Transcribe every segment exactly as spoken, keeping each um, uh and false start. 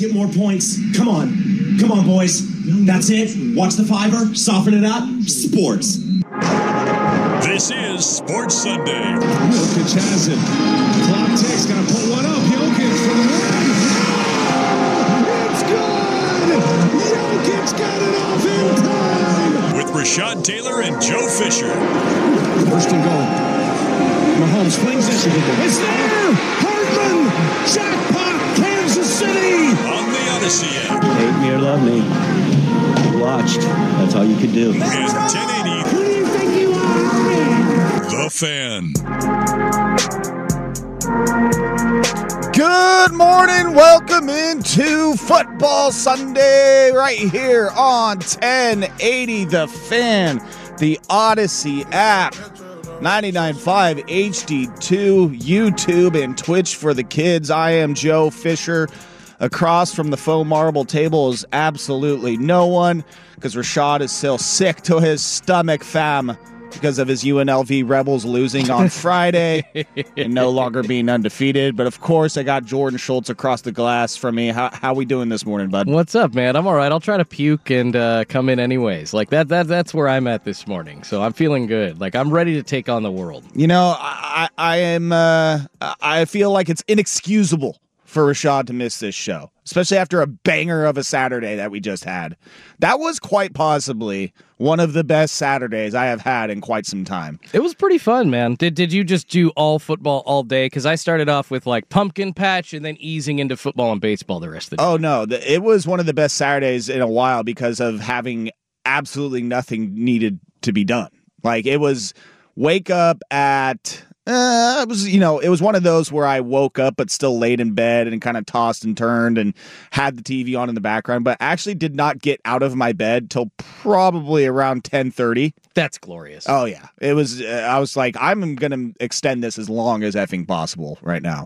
Get more points. Come on. Come on, boys. That's it. Watch the fiver. Soften it up. Sports. This is Sports Sunday. Jokic has it. Clock ticks. Gonna pull one up. Jokic for the win. It's good. Jokic got it off in time. With Rashad Taylor and Joe Fisher. First and goal. Mahomes flings it. It's there. Hardman. Jackpot. Kansas City. On the Odyssey app. Hate me or love me. You watched. That's all you could do. And ten eighty. Who do you think you are? The Fan. Good morning. Welcome into Football Sunday right here on ten eighty The Fan, the Odyssey app, ninety-nine point five H D two, YouTube, and Twitch for the kids. I am Joe Fisher. Across from the faux marble table is absolutely no one, because Rashad is still sick to his stomach, fam, because of his U N L V Rebels losing on Friday and no longer being undefeated. But, of course, I got Jordan Schultz across the glass from me. How how we doing this morning, bud? What's up, man? I'm all right. I'll try to puke and uh, come in anyways. Like, that, that that's where I'm at this morning. So I'm feeling good. Like, I'm ready to take on the world. You know, I, I am, uh, I feel like it's inexcusable for Rashad to miss this show, especially after a banger of a Saturday that we just had. That was quite possibly one of the best Saturdays I have had in quite some time. It was pretty fun, man. Did did you just do all football all day? Because I started off with, like, pumpkin patch and then easing into football and baseball the rest of the day. Oh, no. The, it was one of the best Saturdays in a while because of having absolutely nothing needed to be done. Like, it was wake up at... Uh, it was, you know, it was one of those where I woke up but still laid in bed and kind of tossed and turned and had the T V on in the background, but actually did not get out of my bed till probably around ten thirty. That's glorious. Oh, yeah. It was, uh, I was like, I'm going to extend this as long as effing possible right now.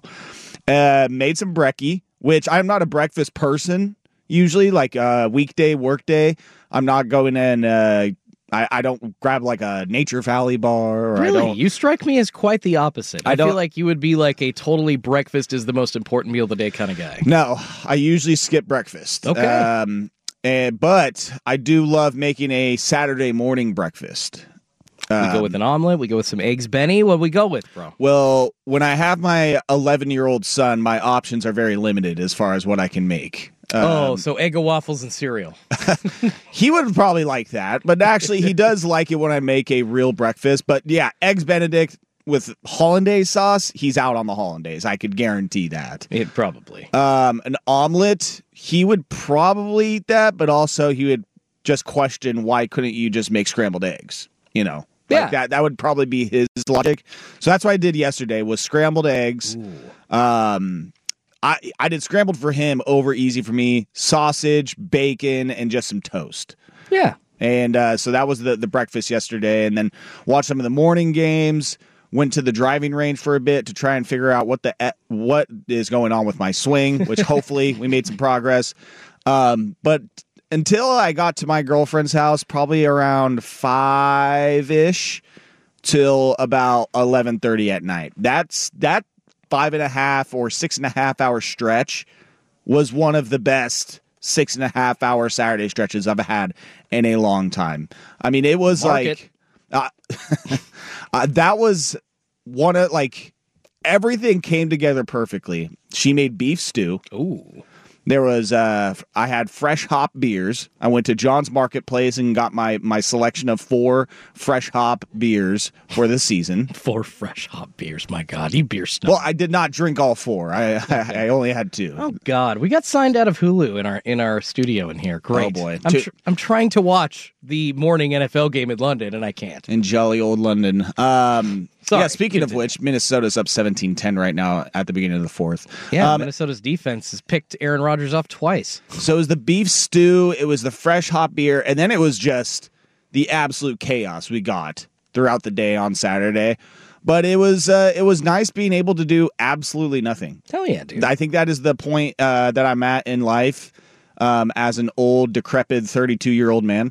Uh, made some brekkie, which I'm not a breakfast person usually, like a uh, weekday, work day. I'm not going in, uh, I, I don't grab like a Nature Valley bar. Or really? I don't, you strike me as quite the opposite. I, I don't, feel like you would be like a totally breakfast is the most important meal of the day kind of guy. No, I usually skip breakfast. Okay. Um, and, but I do love making a Saturday morning breakfast. We Um, go with an omelet. We go with some eggs Benny. What do we go with, bro? Well, when I have my eleven-year-old son, my options are very limited as far as what I can make. Oh, Um, so egg and waffles and cereal. He would probably like that, but actually he does like it when I make a real breakfast. But yeah, Eggs Benedict with hollandaise sauce, he's out on the hollandaise. I could guarantee that. It probably. Um, an omelet, he would probably eat that, but also he would just question why couldn't you just make scrambled eggs, you know? Like Yeah. that that would probably be his logic. So that's what I did yesterday was scrambled eggs. Ooh. Um I, I did scrambled for him over easy for me, sausage, bacon, and just some toast. Yeah. And uh, so that was the, the breakfast yesterday. And then watched some of the morning games, went to the driving range for a bit to try and figure out what the what is going on with my swing, which hopefully we made some progress. Um, but until I got to my girlfriend's house, probably around five-ish till about eleven thirty at night. That's that. Five and a half or six and a half hour stretch was one of the best six and a half hour Saturday stretches I've had in a long time. I mean, it was Mark like, uh, uh, that was one of like everything came together perfectly. She made beef stew. Ooh. There was, uh, I had fresh hop beers. I went to John's Marketplace and got my, my selection of four fresh hop beers for the season. Four fresh hop beers. My God, you beer snob. Well, I did not drink all four. I I, I only had two. Oh God, we got signed out of Hulu in our in our studio in here. Great. Oh boy, I'm Two- tr- I'm trying to watch the morning N F L game in London and I can't. In jolly old London. Um, Sorry, yeah, speaking of continue. which, Minnesota's up seventeen ten right now at the beginning of the fourth. Yeah, Um, Minnesota's defense has picked Aaron Rodgers off twice. so it was the beef stew, it was the fresh hop beer, and then it was just the absolute chaos we got throughout the day on Saturday. But it was uh, it was nice being able to do absolutely nothing. Hell yeah, dude. I think that is the point uh, that I'm at in life um, as an old, decrepit thirty-two-year-old man.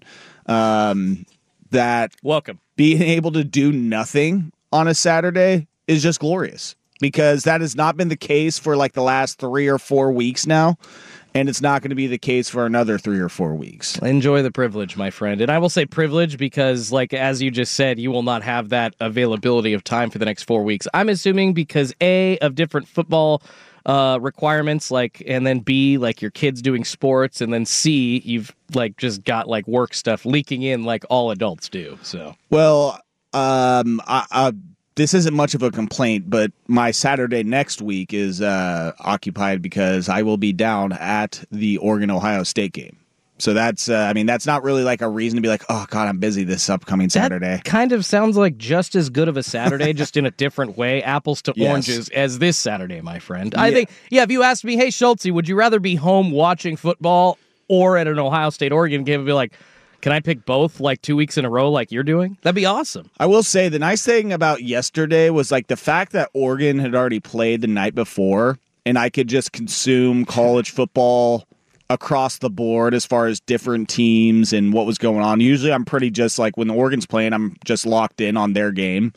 Um, that Welcome. being able to do nothing on a Saturday is just glorious, because that has not been the case for like the last three or four weeks now. and it's not going to be the case for another three or four weeks. Enjoy the privilege, my friend. And I will say privilege because, like, as you just said, you will not have that availability of time for the next four weeks. I'm assuming because, A, of different football uh, requirements, like, and then B, like your kids doing sports, and then C, you've, like, just got, like, work stuff leaking in like all adults do. So, Well, um, I, I, this isn't much of a complaint, but my Saturday next week is uh, occupied because I will be down at the Oregon-Ohio State game. So that's, uh, I mean, that's not really like a reason to be like, oh, God, I'm busy this upcoming Saturday. That kind of sounds like just as good of a Saturday, just in a different way, apples to Yes. oranges, as this Saturday, my friend. I Yeah. think, yeah, if you asked me, hey, Schultze, would you rather be home watching football or at an Ohio State-Oregon game? I'd be like, can I pick both like two weeks in a row like you're doing? That'd be awesome. I will say the nice thing about yesterday was like the fact that Oregon had already played the night before, and I could just consume college football across the board as far as different teams and what was going on. Usually I'm pretty just like when the Oregon's playing, I'm just locked in on their game.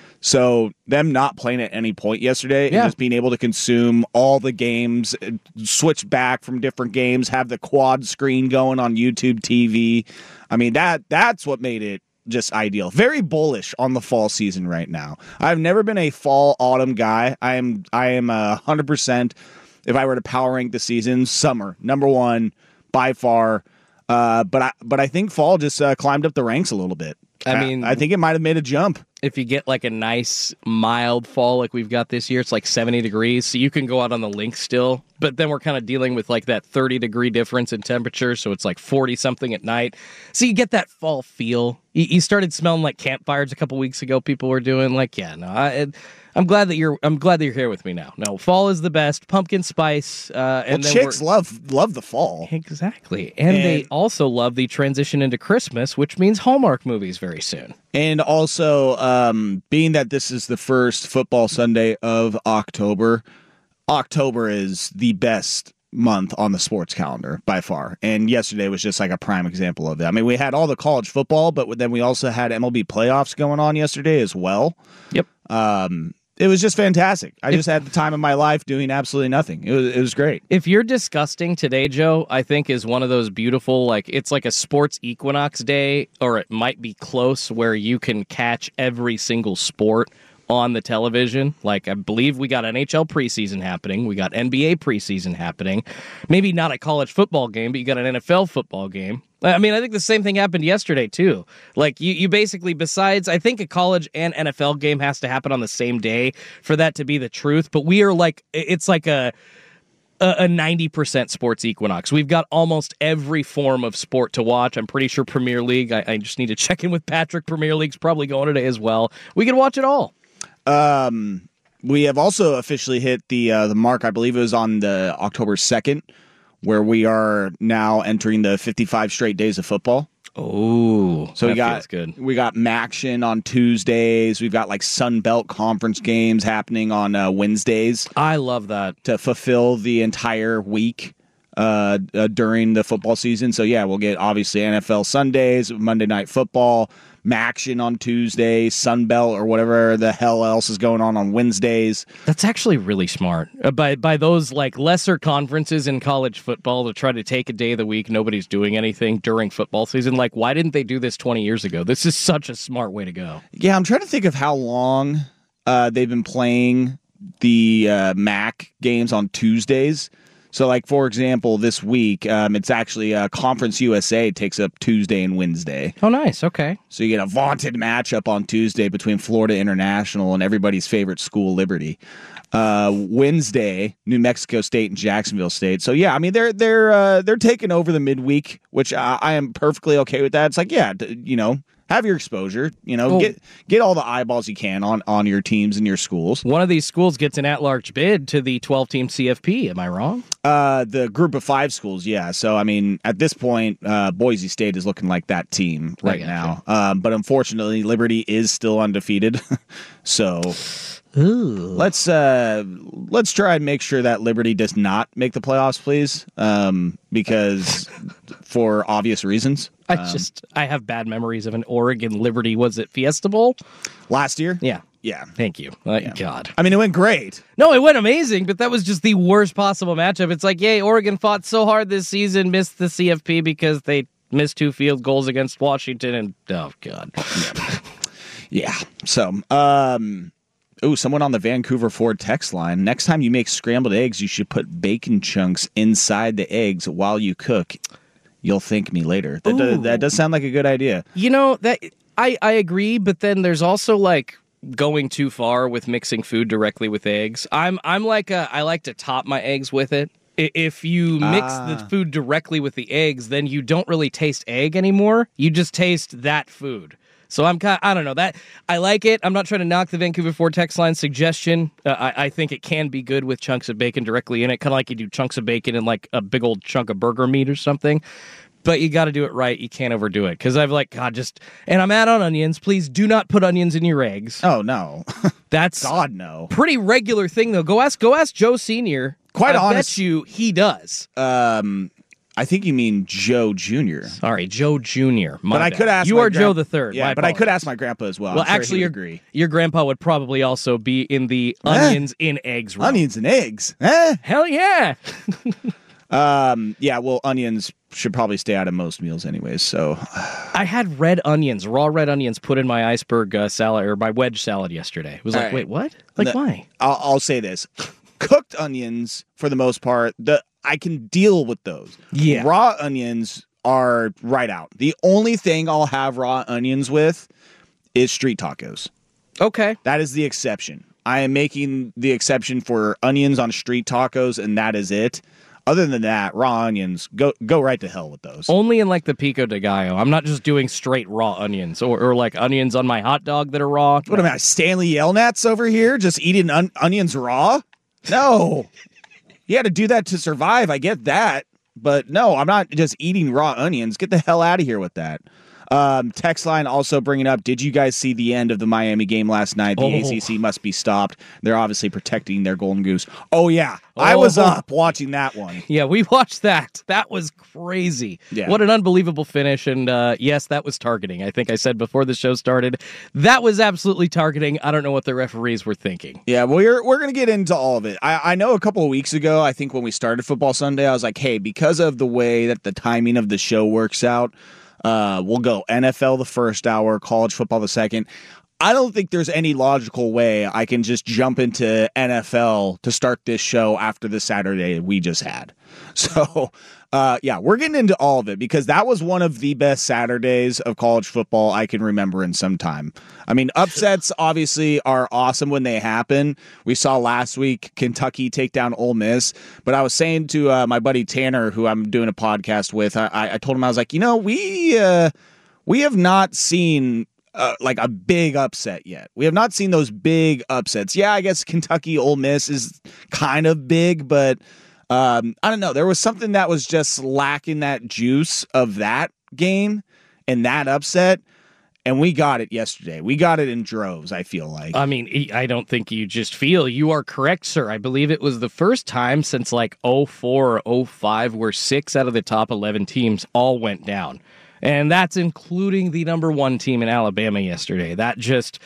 So them not playing at any point yesterday Yeah. and just being able to consume all the games, switch back from different games, have the quad screen going on YouTube T V. I mean, that that's what made it just ideal. Very bullish on the fall season right now. I've never been a fall autumn guy. I am I am a hundred percent. If I were to power rank the season, summer number one by far. Uh, but I but I think fall just uh, climbed up the ranks a little bit. I mean, I think it might have made a jump. If you get like a nice mild fall like we've got this year, it's like seventy degrees, so you can go out on the link still. But then we're kind of dealing with like that thirty degree difference in temperature, so it's like forty something at night. So you get that fall feel. You, you started smelling like campfires a couple weeks ago. People were doing like, yeah, no, I, I'm glad that you're. I'm glad that you're here with me now. No, fall is the best. Pumpkin spice. Uh, and Well, then chicks we're- love love the fall. Exactly. And, And- they also love the transition into Christmas, which means Hallmark movies very soon. And also, um, being that this is the first football Sunday of October, October is the best month on the sports calendar by far. And yesterday was just like a prime example of that. I mean, we had all the college football, but then we also had M L B playoffs going on yesterday as well. Yep. Um, it was just fantastic. I just had the time of my life doing absolutely nothing. It was, it was great. If you're disgusting today, Joe, I think is one of those beautiful, like, it's like a sports equinox day, or it might be close, where you can catch every single sport on the television. Like, I believe we got N H L preseason happening. We got N B A preseason happening. Maybe not a college football game, but you got an N F L football game. I mean, I think the same thing happened yesterday, too. Like, you, you basically, besides, I think a college and N F L game has to happen on the same day for that to be the truth. But we are like, it's like a a ninety percent sports equinox. We've got almost every form of sport to watch. I'm pretty sure Premier League, I, I just need to check in with Patrick. Premier League's probably going today as well. We can watch it all. Um, we have also officially hit the uh, the mark. I believe it was on the October second, where we are now entering the fifty-five straight days of football. Oh, So we that got feels good. we got Maction on Tuesdays. We've got like Sun Belt Conference games happening on uh, Wednesdays I love that. to fulfill the entire week uh, uh, during the football season. So yeah, we'll get obviously N F L Sundays, Monday Night Football, Maction on Tuesdays, Sun Belt or whatever the hell else is going on on Wednesdays. That's actually really smart. Uh, by by those like lesser conferences in college football to try to take a day of the week nobody's doing anything during football season. Like, why didn't they do this twenty years ago? This is such a smart way to go. Yeah, I'm trying to think of how long uh, they've been playing the uh, M A C games on Tuesdays. So, like, for example, this week, um, it's actually uh, Conference U S A takes up Tuesday and Wednesday. Oh, nice. Okay. So you get a vaunted matchup on Tuesday between Florida International and everybody's favorite school, Liberty. Uh, Wednesday, New Mexico State and Jacksonville State. So yeah, I mean they're they're uh, they're taking over the midweek, which I, I am perfectly okay with that. It's like yeah, d- you know, have your exposure, you know, Well- get get all the eyeballs you can on on your teams and your schools. One of these schools gets an at-large bid to the twelve-team C F P. Am I wrong? Uh, the group of five schools, yeah. So I mean, at this point, uh, Boise State is looking like that team right gotcha. now. Um, but unfortunately, Liberty is still undefeated. So let's uh, let's try and make sure that Liberty does not make the playoffs, please, um, because for obvious reasons. I just I have bad memories of an Oregon Liberty. Was it Fiesta Bowl? Last year, Yeah. Yeah. Thank you. Uh, God. I mean, it went great. No, it went amazing, but that was just the worst possible matchup. It's like, yay, Oregon fought so hard this season, missed the C F P because they missed two field goals against Washington, and oh, God. Yeah. So, um, oh, someone on the Vancouver Ford text line. Next time you make scrambled eggs, you should put bacon chunks inside the eggs while you cook. You'll thank me later. That does, that does sound like a good idea. You know, that I, I agree, but then there's also like going too far with mixing food directly with eggs. I'm I'm like a, I like to top my eggs with it. I- If you mix Ah. the food directly with the eggs, then you don't really taste egg anymore. You just taste that food. So I'm kind of, I don't know that I like it. I'm not trying to knock the Vancouver Ford text line suggestion. Uh, I, I think it can be good with chunks of bacon directly in it, kind of like you do chunks of bacon in like a big old chunk of burger meat or something. But you got to do it right. You can't overdo it because I've like God just and I'm out on onions. Please do not put onions in your eggs. Oh, no. That's God, no. pretty regular thing though. Go ask go ask Joe Senior. Quite I honest- bet you he does. Um, I think you mean Joe Junior Sorry, Joe Junior My But I bad. could ask you my are gran- Joe the Third. Yeah, My but I could apologies. ask my grandpa as well. Well, I'm sure actually, he your would agree. your grandpa would probably also be in the Eh? onions in eggs realm. Onions and eggs. Eh? Hell yeah! Um, yeah, well, onions should probably stay out of most meals anyways, so... I had red onions, raw red onions, put in my iceberg uh, salad or my wedge salad yesterday. It was All like, right. wait, what? Like, No, why? I'll, I'll say this. Cooked onions, for the most part, the I can deal with those. Yeah. Raw onions are right out. The only thing I'll have raw onions with is street tacos. Okay. That is the exception. I am making the exception for onions on street tacos, and that is it. Other than that, raw onions, go go right to hell with those. Only in like the pico de gallo. I'm not just doing straight raw onions or, or like onions on my hot dog that are raw. What am I, Stanley Yelnats over here, just eating on- onions raw? No. You had to do that to survive. I get that. But no, I'm not just eating raw onions. Get the hell out of here with that. Um, text line also bringing up, did you guys see the end of the Miami game last night? The Oh. A C C must be stopped. They're obviously protecting their Golden Goose. Oh, yeah. I Oh. was up watching that one. Yeah, we watched that. That was crazy. Yeah. What an unbelievable finish. And uh, yes, that was targeting. I think I said before the show started, that was absolutely targeting. I don't know what the referees were thinking. Yeah, well, we're we're gonna get into all of it. I, I know a couple of weeks ago, I think when we started Football Sunday, I was like, hey, because of the way that the timing of the show works out, uh, we'll go N F L the first hour, college football the second. I don't think there's any logical way I can just jump into N F L to start this show after the Saturday we just had. So, uh, yeah, we're getting into all of it because that was one of the best Saturdays of college football I can remember in some time. I mean, upsets obviously are awesome when they happen. We saw last week Kentucky take down Ole Miss, but I was saying to uh, my buddy Tanner, who I'm doing a podcast with, I, I told him, I was like, you know, we uh, we have not seen Uh, like a big upset yet. We have not seen those big upsets. Yeah, I guess Kentucky Ole Miss is kind of big, but um, I don't know. There was something that was just lacking that juice of that game and that upset, and we got it yesterday. We got it in droves, I feel like. I mean, I don't think you just feel. You are correct, sir. I believe it was the first time since like oh four or oh five where six out of the top eleven teams all went down. And that's including the number one team in Alabama yesterday. That just,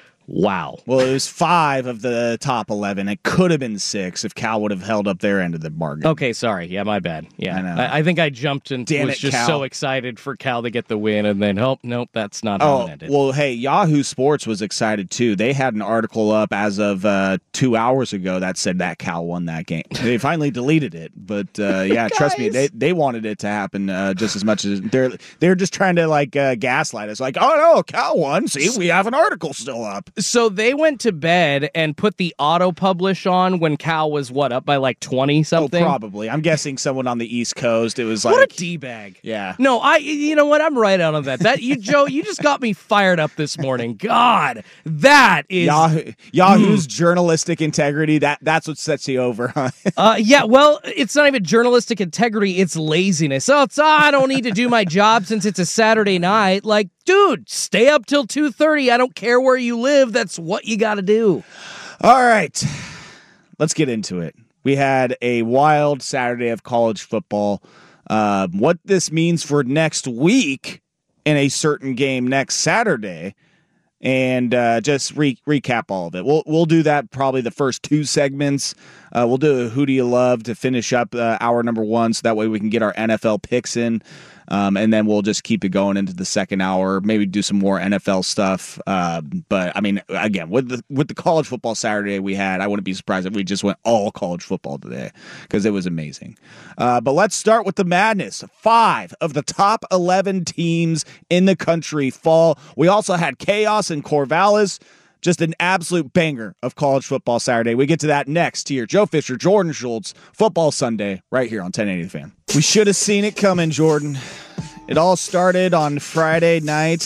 wow. Well, it was five of the top eleven. It could have been six if Cal would have held up their end of the bargain. Okay, sorry. Yeah, my bad. Yeah, I know. I, I think I jumped and Damn was it, just Cal. so excited for Cal to get the win, and then, oh, nope, that's not how Oh, it ended. well, hey, Yahoo Sports was excited too. They had an article up as of uh, two hours ago that said that Cal won that game. They finally deleted it, but uh, yeah, trust me, they they wanted it to happen uh, just as much as they're they're just trying to like uh, gaslight us. Like, oh no, Cal won. See, we have an article still up. So they went to bed and put the auto publish on when Cal was, what, up by like twenty something? Oh, probably. I'm guessing someone on the East Coast. It was like, What a D-bag. yeah. No, I. You know what? I'm right out on that. That you, Joe. You just got me fired up this morning. God, that is. Yahoo, Yahoo's journalistic integrity, that that's what sets you over, huh? Uh, yeah. Well, it's not even journalistic integrity. It's laziness. Oh, it's, oh, I don't need to do my job since it's a Saturday night. Like, dude, stay up till two thirty. I don't care where you live. That's what you got to do. All right, let's get into it. We had a wild Saturday of college football. Uh, what this means for next week in a certain game next Saturday and uh, just re- recap all of it. We'll we'll do that probably the first two segments. Uh, we'll do a Who Do You Love to finish up uh, hour number one, so that way we can get our N F L picks in. Um, and then we'll just keep it going into the second hour, maybe do some more N F L stuff. Uh, but, I mean, again, with the with the college football Saturday we had, I wouldn't be surprised if we just went all college football today because it was amazing. Uh, but let's start with the madness. Five of the top eleven teams in the country fall. We also had chaos in Corvallis. Just an absolute banger of college football Saturday. We get to that next here. Joe Fisher, Jordan Schultz, Football Sunday, right here on ten eighty The Fan. We should have seen it coming, Jordan. It all started on Friday night.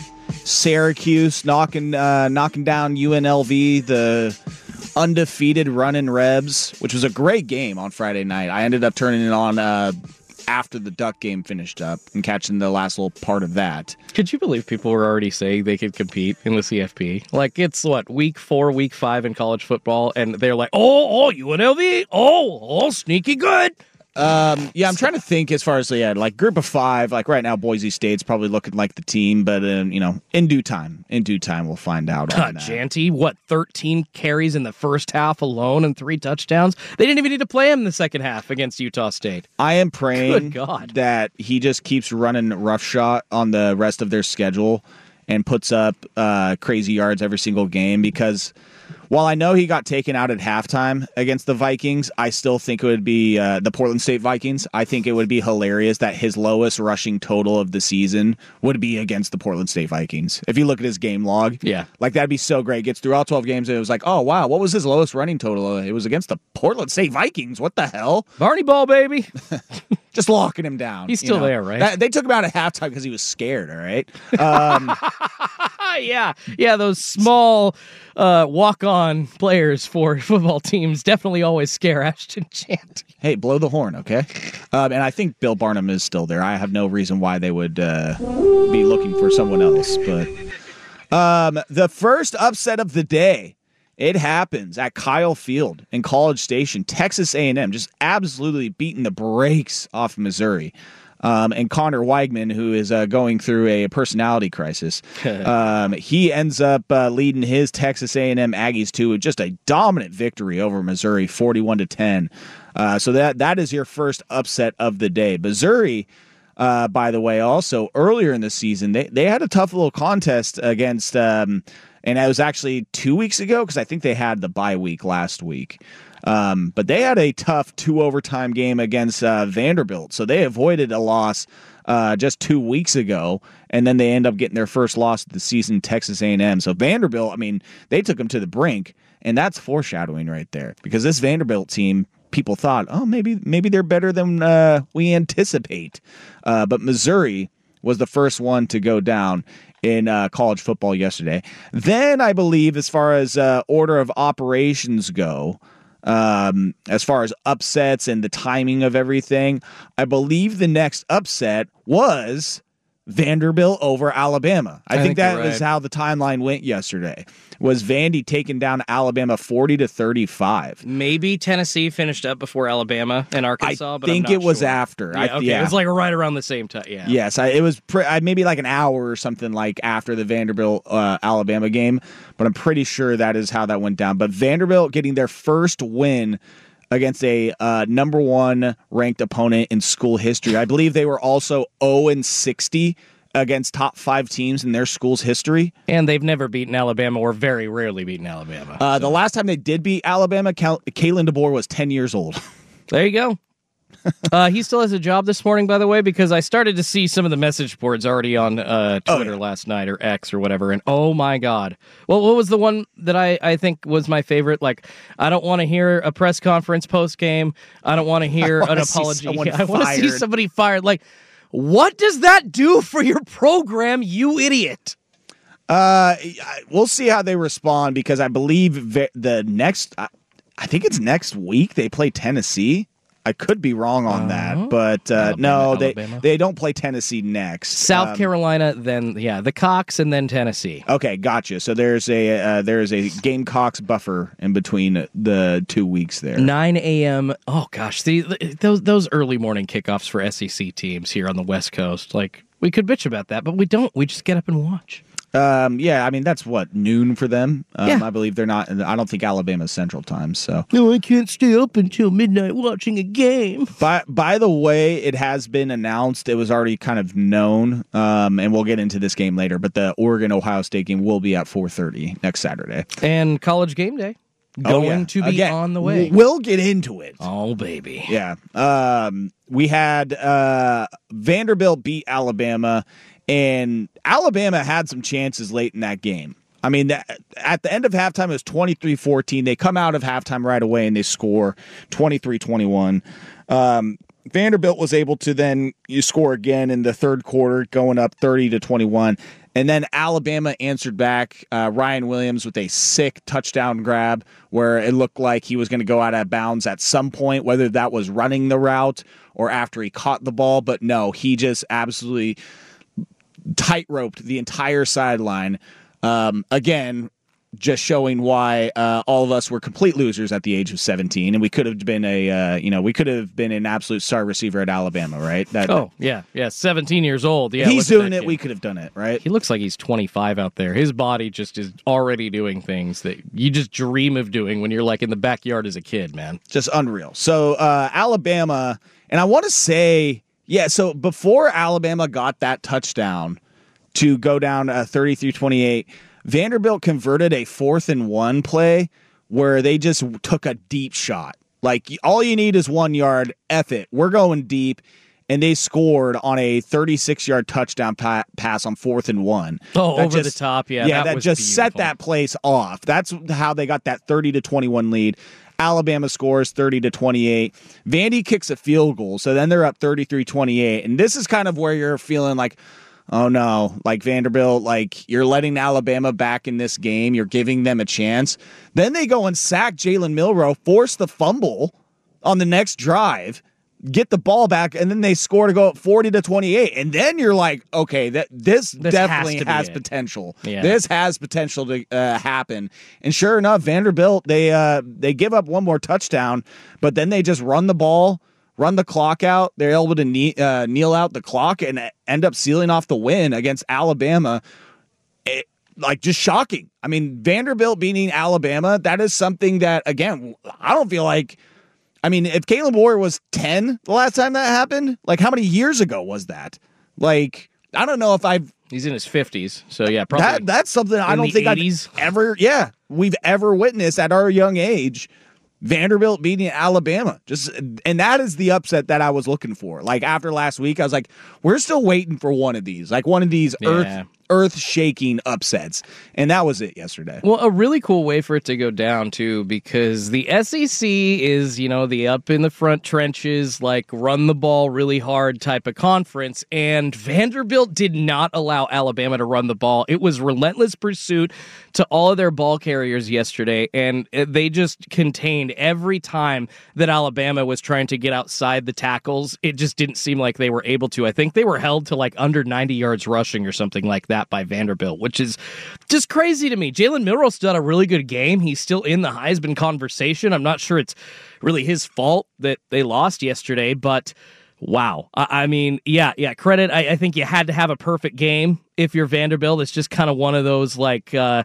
Syracuse knocking uh, knocking down U N L V, the undefeated running Rebs, which was a great game on Friday night. I ended up turning it on uh, after the Duck game finished up and catching the last little part of that. Could you believe people were already saying they could compete in the C F P? Like, it's what, week four, week five in college football, and they're like, oh, oh, U N L V, oh, oh, sneaky good. Um, yeah, I'm trying to think as far as, yeah, like group of five, like right now, Boise State's probably looking like the team, but, um, you know, in due time, in due time, we'll find out. Uh, on that. Janty, what, thirteen carries in the first half alone and three touchdowns? They didn't even need to play him in the second half against Utah State. I am praying Good God. that he just keeps running roughshod on the rest of their schedule and puts up uh, crazy yards every single game, because while I know he got taken out at halftime against the Vikings, I still think it would be uh, the Portland State Vikings. I think it would be hilarious that his lowest rushing total of the season would be against the Portland State Vikings. If you look at his game log, yeah, like that'd be so great. Gets through all twelve games, and it was like, oh wow, what was his lowest running total? It was against the Portland State Vikings. What the hell? Barney Ball, baby. Just locking him down. He's still you know? there, right? That, they took him out at halftime because he was scared, all right? Um, yeah, yeah, those small uh, walk-on players for football teams definitely always scare Ashton Chant. Hey, blow the horn, okay? Um, and I think Bill Barnum is still there. I have no reason why they would uh, be looking for someone else. But um, the first upset of the day, it happens at Kyle Field in College Station. Texas A and M just absolutely beating the brakes off Missouri. Um, and Connor Weigman, who is uh, going through a personality crisis, um, he ends up uh, leading his Texas A and M Aggies to just a dominant victory over Missouri, forty-one to ten. Uh, so that that is your first upset of the day. Missouri, uh, by the way, also earlier in the season, they they had a tough little contest against. Um, And it was actually two weeks ago because I think they had the bye week last week. Um, but they had a tough two overtime game against uh, Vanderbilt. So they avoided a loss uh, just two weeks ago. And then they end up getting their first loss of the season, Texas A and M. So Vanderbilt, I mean, they took them to the brink. And that's foreshadowing right there. Because this Vanderbilt team, people thought, oh, maybe maybe they're better than uh, we anticipate. Uh, but Missouri was the first one to go down in uh, college football yesterday. Then I believe as far as uh, order of operations go, um, as far as upsets and the timing of everything, I believe the next upset was Vanderbilt over Alabama. I, I think, think that was right. How the timeline went yesterday. Was Vandy taking down Alabama forty to thirty-five. Maybe Tennessee finished up before Alabama and Arkansas, I but think I'm not it was sure. after. Yeah, I, okay. yeah. It was like right around the same time. Yeah. Yes, I, it was pre- I, maybe like an hour or something like after the Vanderbilt uh, Alabama game, but I'm pretty sure that is how that went down. But Vanderbilt getting their first win against a uh, number one ranked opponent in school history. I believe they were also oh and sixty against top five teams in their school's history. And they've never beaten Alabama or very rarely beaten Alabama. Uh, so. The last time they did beat Alabama, Cal- Kalen DeBoer was ten years old. There you go. uh, he still has a job this morning, by the way, because I started to see some of the message boards already on uh, Twitter oh, yeah. last night or X or whatever. And oh my God. Well, what was the one that I, I think was my favorite? Like, I don't want to hear a press conference post game. I don't want to hear an apology. I want to see somebody fired. Like, what does that do for your program, you idiot? Uh, we'll see how they respond because I believe the next, I think it's next week they play Tennessee. I could be wrong on that, uh, but uh, Alabama, no, Alabama. they they don't play Tennessee next. South um, Carolina, then yeah, the Cox, and then Tennessee. Okay, gotcha. So there's a uh, there's a Gamecocks buffer in between the two weeks there. nine a.m. Oh gosh, see those those early morning kickoffs for S E C teams here on the West Coast. Like we could bitch about that, but we don't. We just get up and watch. Um, yeah, I mean, that's what, noon for them? Um, Yeah. I believe they're not, I don't think Alabama's Central Time, so. No, I can't stay up until midnight watching a game. By, by the way, it has been announced, it was already kind of known, um, and we'll get into this game later, but the Oregon-Ohio State game will be at four thirty next Saturday. And College Game Day going Oh, yeah. to be Again, on the way. We'll get into it. Oh, baby. Yeah. Um, we had uh, Vanderbilt beat Alabama, and Alabama had some chances late in that game. I mean, that, at the end of halftime, it was twenty-three fourteen. They come out of halftime right away, and they score twenty-three twenty-one. Um, Vanderbilt was able to then you score again in the third quarter, going up thirty to twenty-one. And then Alabama answered back, uh, Ryan Williams with a sick touchdown grab where it looked like he was going to go out of bounds at some point, whether that was running the route or after he caught the ball. But no, he just absolutely tight-roped the entire sideline. Um, again, just showing why uh, all of us were complete losers at the age of seventeen, and we could have been a, uh, you know, we could have been an absolute star receiver at Alabama, right? That, Oh, yeah. Yeah, seventeen years old. Yeah, he's look at doing that it. kid. We could have done it, right? He looks like he's twenty-five out there. His body just is already doing things that you just dream of doing when you're like in the backyard as a kid, man. Just unreal. So uh, Alabama, and I want to say, yeah, so before Alabama got that touchdown to go down uh, thirty-three twenty-eight, Vanderbilt converted a fourth and one play where they just took a deep shot. Like, all you need is one yard. F it. We're going deep. And they scored on a thirty-six-yard touchdown pa- pass on fourth and one. Oh, That over just- the top. Yeah, yeah, that, that, was just set beautiful. that place off. That's how they got that thirty to twenty-one lead. Alabama scores thirty to twenty-eight. Vandy kicks a field goal, so then they're up thirty-three twenty-eight. And this is kind of where you're feeling like, oh no, like Vanderbilt, like you're letting Alabama back in this game. You're giving them a chance. Then they go and sack Jalen Milroe, force the fumble on the next drive, get the ball back, and then they score to go up forty to twenty-eight. And then you're like, okay, that this, This definitely has to be has it. potential. Yeah. This has potential to uh, happen. And sure enough, Vanderbilt, they uh, they give up one more touchdown, but then they just run the ball, run the clock out. They're able to knee, uh, kneel out the clock and end up sealing off the win against Alabama. It, like, just shocking. I mean, Vanderbilt beating Alabama, that is something that, again, I don't feel like, I mean, if Caleb Warrior was ten the last time that happened, like, how many years ago was that? Like, I don't know if I've, He's in his fifties, so yeah, probably. that that's something I in don't the think eighties. I've ever, yeah, we've ever witnessed at our young age. Vanderbilt beating Alabama. Just and that is the upset that I was looking for. Like, after last week, I was like, we're still waiting for one of these. Like, one of these Yeah. earth earth-shaking upsets. And that was it yesterday. Well, a really cool way for it to go down, too, because the S E C is, you know, the up in the front trenches, like run the ball really hard type of conference, and Vanderbilt did not allow Alabama to run the ball. It was relentless pursuit to all of their ball carriers yesterday, and they just contained every time that Alabama was trying to get outside the tackles. It just didn't seem like they were able to. I think they were held to like under ninety yards rushing or something like that by Vanderbilt, which is just crazy to me. Jalen Milroe still had a really good game. He's still in the Heisman conversation. I'm not sure it's really his fault that they lost yesterday, but wow. I, I mean, yeah, yeah, credit. I, I think you had to have a perfect game if you're Vanderbilt. It's just kind of one of those like uh,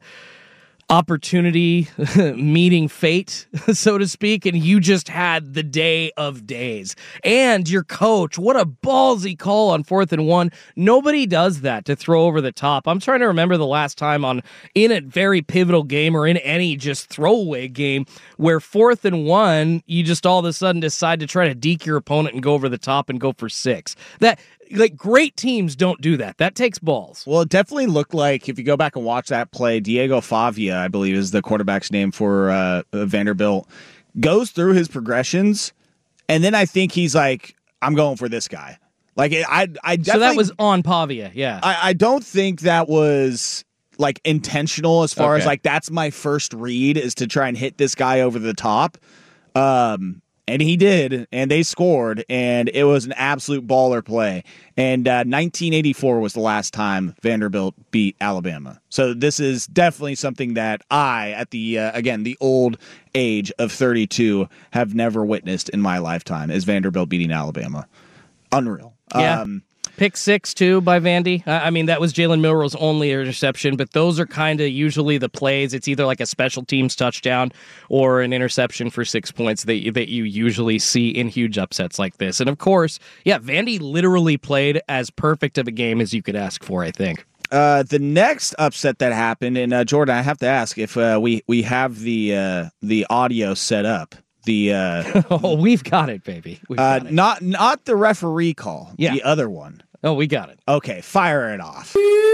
opportunity meeting fate, so to speak, and you just had the day of days. And your coach, what a ballsy call on fourth and one. Nobody does that to throw over the top. I'm trying to remember the last time on in a very pivotal game or in any just throwaway game where fourth and one, you just all of a sudden decide to try to deke your opponent and go over the top and go for six. That like great teams don't do that. That takes balls. Well, it definitely looked like, if you go back and watch that play, Diego Favia, I believe is the quarterback's name for uh, Vanderbilt, goes through his progressions, and then I think he's like, I'm going for this guy. Like, I, I definitely... So that was on Pavia, yeah. I, I don't think that was, like, intentional as far Okay. as, like, that's my first read is to try and hit this guy over the top. Um... And he did, and they scored, and it was an absolute baller play. And uh, nineteen eighty-four was the last time Vanderbilt beat Alabama. So this is definitely something that I, at the, uh, again, the old age of thirty-two, have never witnessed in my lifetime, is Vanderbilt beating Alabama. Unreal. Yeah. Um, Pick six, too, by Vandy. I I mean, that was Jalen Milroe's only interception, but those are kind of usually the plays. It's either like a special teams touchdown or an interception for six points that you, that you usually see in huge upsets like this. And, of course, yeah, Vandy literally played as perfect of a game as you could ask for, I think. Uh, the next upset that happened, and uh, Jordan, I have to ask if uh, we we have the uh, the audio set up. The uh, oh, we've got it, baby. We've uh, got it. not not the referee call. Yeah. The other one. Oh, we got it. Okay, fire it off.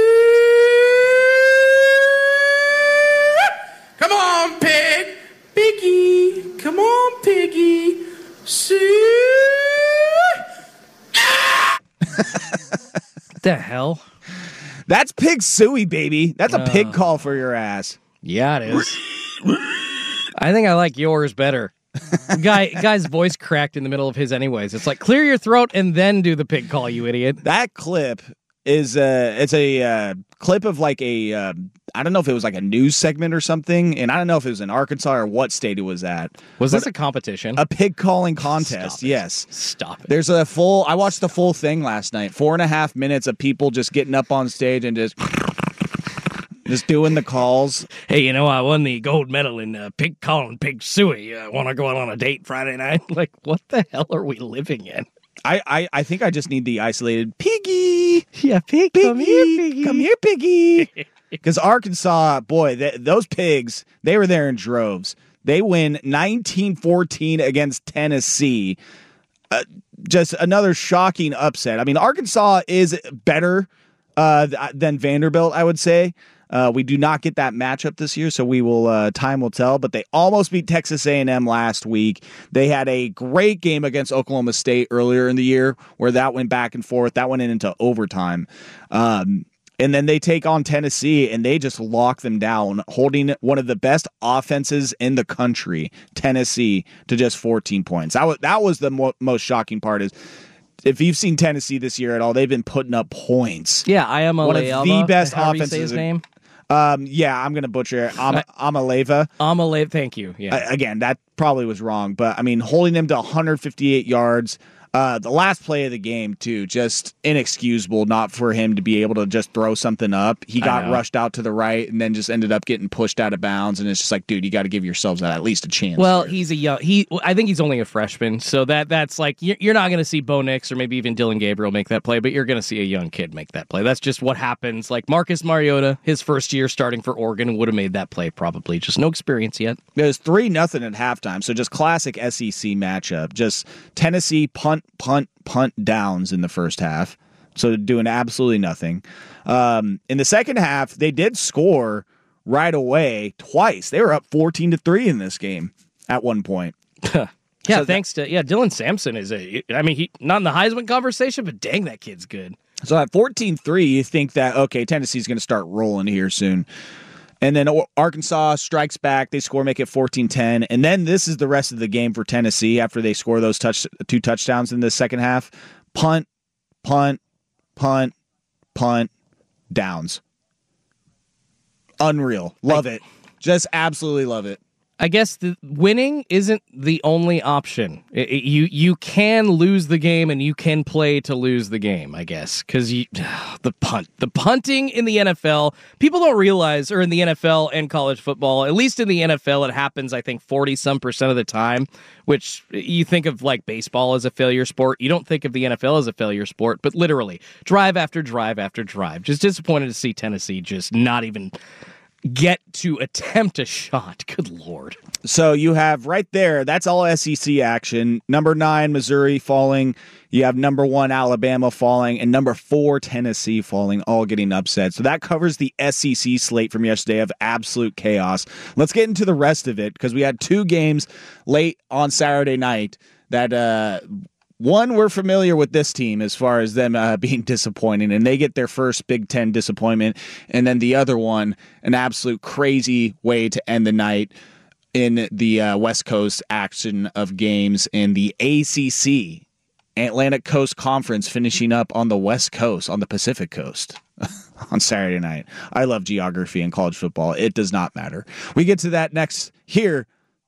Come on, pig, piggy. Come on, piggy. See. The hell? That's pig suey, baby. That's a pig call for your ass. Yeah, it is. I think I like yours better. Guy, guy's voice cracked in the middle of his anyways. It's like, clear your throat and then do the pig call, you idiot. That clip is uh it's a uh, clip of like a uh, I don't know if it was like a news segment or something, and I don't know if it was in Arkansas or what state it was at. Was this a competition? A pig calling contest, Stop it. yes. Stop it. There's a full, I watched the full thing last night. Four and a half minutes of people just getting up on stage and just just doing the calls. Hey, you know, I won the gold medal in uh, pig calling, pig suey. Uh, Want to go out on a date Friday night? Like, what the hell are we living in? I, I, I think I just need the isolated piggy. Yeah, pig, Piggy, come here, piggy. come here, piggy. Because Arkansas, boy, th- those pigs, they were there in droves. They win nineteen fourteen against Tennessee. Uh, just another shocking upset. I mean, Arkansas is better uh, th- than Vanderbilt, I would say. Uh, we do not get that matchup this year, so we will. Uh, time will tell. But they almost beat Texas A and M last week. They had a great game against Oklahoma State earlier in the year, where that went back and forth. That went into overtime, um, and then they take on Tennessee, and they just lock them down, holding one of the best offenses in the country, Tennessee, to just fourteen points. That was that was the mo- most shocking part. Is if you've seen Tennessee this year at all, they've been putting up points. Yeah, I am a One of the best How do you say offenses his in- name? Um, yeah, I'm gonna butcher it. I'm Amaleva. Amaleva, thank you. Yeah. I, again, that probably was wrong, but I mean, holding them to one hundred fifty-eight yards. Uh, the last play of the game, too, just inexcusable not for him to be able to just throw something up. He got rushed out to the right and then just ended up getting pushed out of bounds. And it's just like, dude, you got to give yourselves at least a chance. Well, here. he's a young. He, I think he's only a freshman, so that that's like you're, you're not going to see Bo Nix or maybe even Dylan Gabriel make that play, but you're going to see a young kid make that play. That's just what happens. Like Marcus Mariota, his first year starting for Oregon, would have made that play probably. Just no experience yet. It was three nothing at halftime, so just classic S E C matchup. Just Tennessee punt, punt, punt downs in the first half, so doing absolutely nothing. Um, in the second half, they did score right away twice. They were up fourteen to three in this game at one point. Yeah, So thanks to yeah, Dylan Sampson is a. I mean, he not in the Heisman conversation, but dang, that kid's good. So at fourteen three, you think that, okay, Tennessee's going to start rolling here soon. And then Arkansas strikes back. They score, make it fourteen ten. And then this is the rest of the game for Tennessee after they score those touch two touchdowns in the second half. Punt, punt, punt, punt, downs. Unreal. Love it. Just absolutely love it. I guess the winning isn't the only option. It, it- you you can lose the game and you can play to lose the game, I guess, because you the punt, the punting in the N F L, people don't realize, or in the N F L and college football, at least in the N F L, it happens, I think, forty some percent of the time. Which you think of like baseball as a failure sport, you don't think of the N F L as a failure sport, but literally drive after drive after drive. Just disappointed to see Tennessee just not even get to attempt a shot. Good Lord. So you have right there, that's all S E C action. Number nine, Missouri falling. You have number one, Alabama falling, and number four, Tennessee falling, all getting upset. So that covers the S E C slate from yesterday of absolute chaos. Let's get into the rest of it, because we had two games late on Saturday night that uh one, we're familiar with this team as far as them uh, being disappointing, and they get their first Big Ten disappointment. And then the other one, an absolute crazy way to end the night in the uh, West Coast action of games in the A C C, Atlantic Coast Conference, finishing up on the West Coast, on the Pacific Coast on Saturday night. I love geography and college football. It does not matter. We get to that next here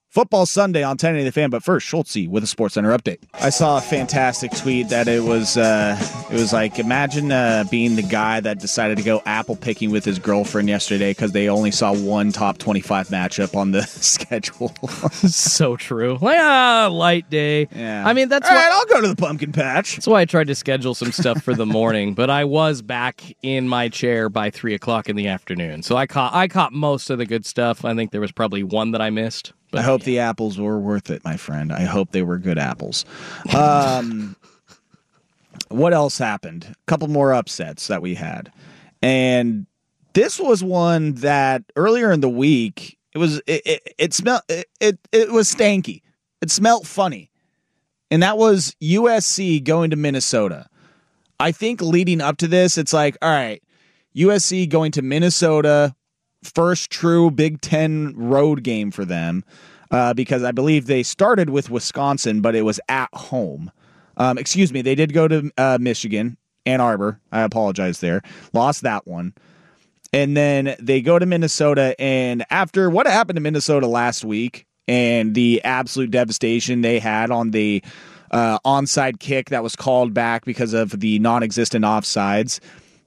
Football Sunday on ten eighty The Fan, but first, Schultze with a Sports Center update. I saw a fantastic tweet that it was uh, it was like, imagine uh, being the guy that decided to go apple picking with his girlfriend yesterday because they only saw one top twenty-five matchup on the schedule. So true. Like, ah, light day. Yeah. I mean, that's All why, right, I'll go to the pumpkin patch. that's why I tried to schedule some stuff for the morning, but I was back in my chair by three o'clock in the afternoon. So I caught I caught most of the good stuff. I think there was probably one that I missed. But I hope the apples were worth it, my friend. I hope they were good apples. Um, what else happened? A couple more upsets that we had. And this was one that earlier in the week, it was it it, it smelled it, it it was stanky. It smelled funny. And that was U S C going to Minnesota. I think leading up to this, it's like, all right, U S C going to Minnesota, first true Big Ten road game for them, uh, because I believe they started with Wisconsin, but it was at home. Um, excuse me, they did go to uh, Michigan, Ann Arbor. I apologize there. Lost that one. And then they go to Minnesota, and after what happened to Minnesota last week and the absolute devastation they had on the uh, onside kick that was called back because of the non-existent offsides,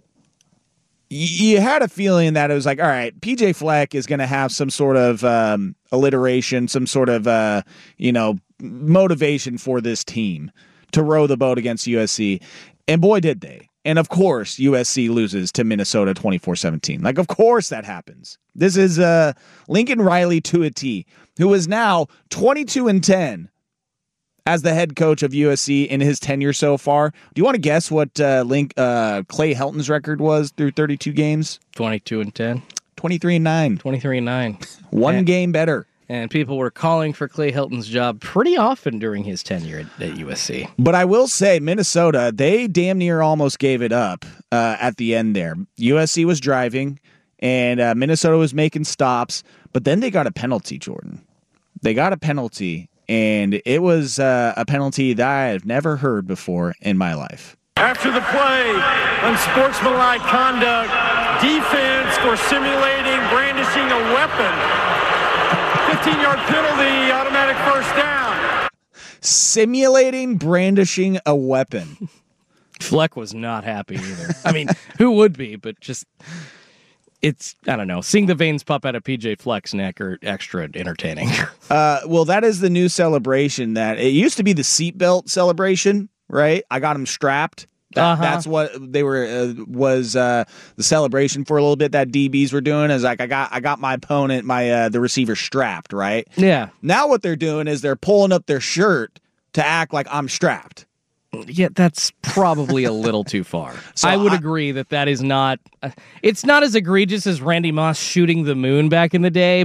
you had a feeling that it was like, all right, P J Fleck is going to have some sort of um, alliteration, some sort of, uh, you know, motivation for this team to row the boat against U S C. And boy, did they. And of course, U S C loses to Minnesota twenty-four seventeen. Like, of course that happens. This is uh, Lincoln Riley to a T, who is now twenty-two and ten as the head coach of U S C in his tenure so far. Do you want to guess what uh, Link uh, Clay Helton's record was through thirty-two games? twenty-two and ten. twenty-three and nine. twenty-three and nine. One and, game better. And people were calling for Clay Helton's job pretty often during his tenure at, at U S C. But I will say, Minnesota, they damn near almost gave it up uh, at the end there. U S C was driving, and uh, Minnesota was making stops, but then they got a penalty, Jordan. They got a penalty. And it was uh, a penalty that I have never heard before in my life. After the play, unsportsmanlike conduct, defense for simulating brandishing a weapon. fifteen-yard penalty, automatic first down. Simulating brandishing a weapon. Fleck was not happy either. I mean, who would be? But just... It's, I don't know, seeing the veins pop out of P J Fleck's neck are extra entertaining. uh, well, that is the new celebration that it used to be the seatbelt celebration, right? I got him strapped. That, uh-huh. That's what they were, uh, was uh, the celebration for a little bit that D Bs were doing is like, I got, I got my opponent, my, uh, the receiver strapped, right? Yeah. Now what they're doing is they're pulling up their shirt to act like I'm strapped. Yeah, that's probably a little too far. So I would I, agree that that is not... Uh, it's not as egregious as Randy Moss shooting the moon back in the day.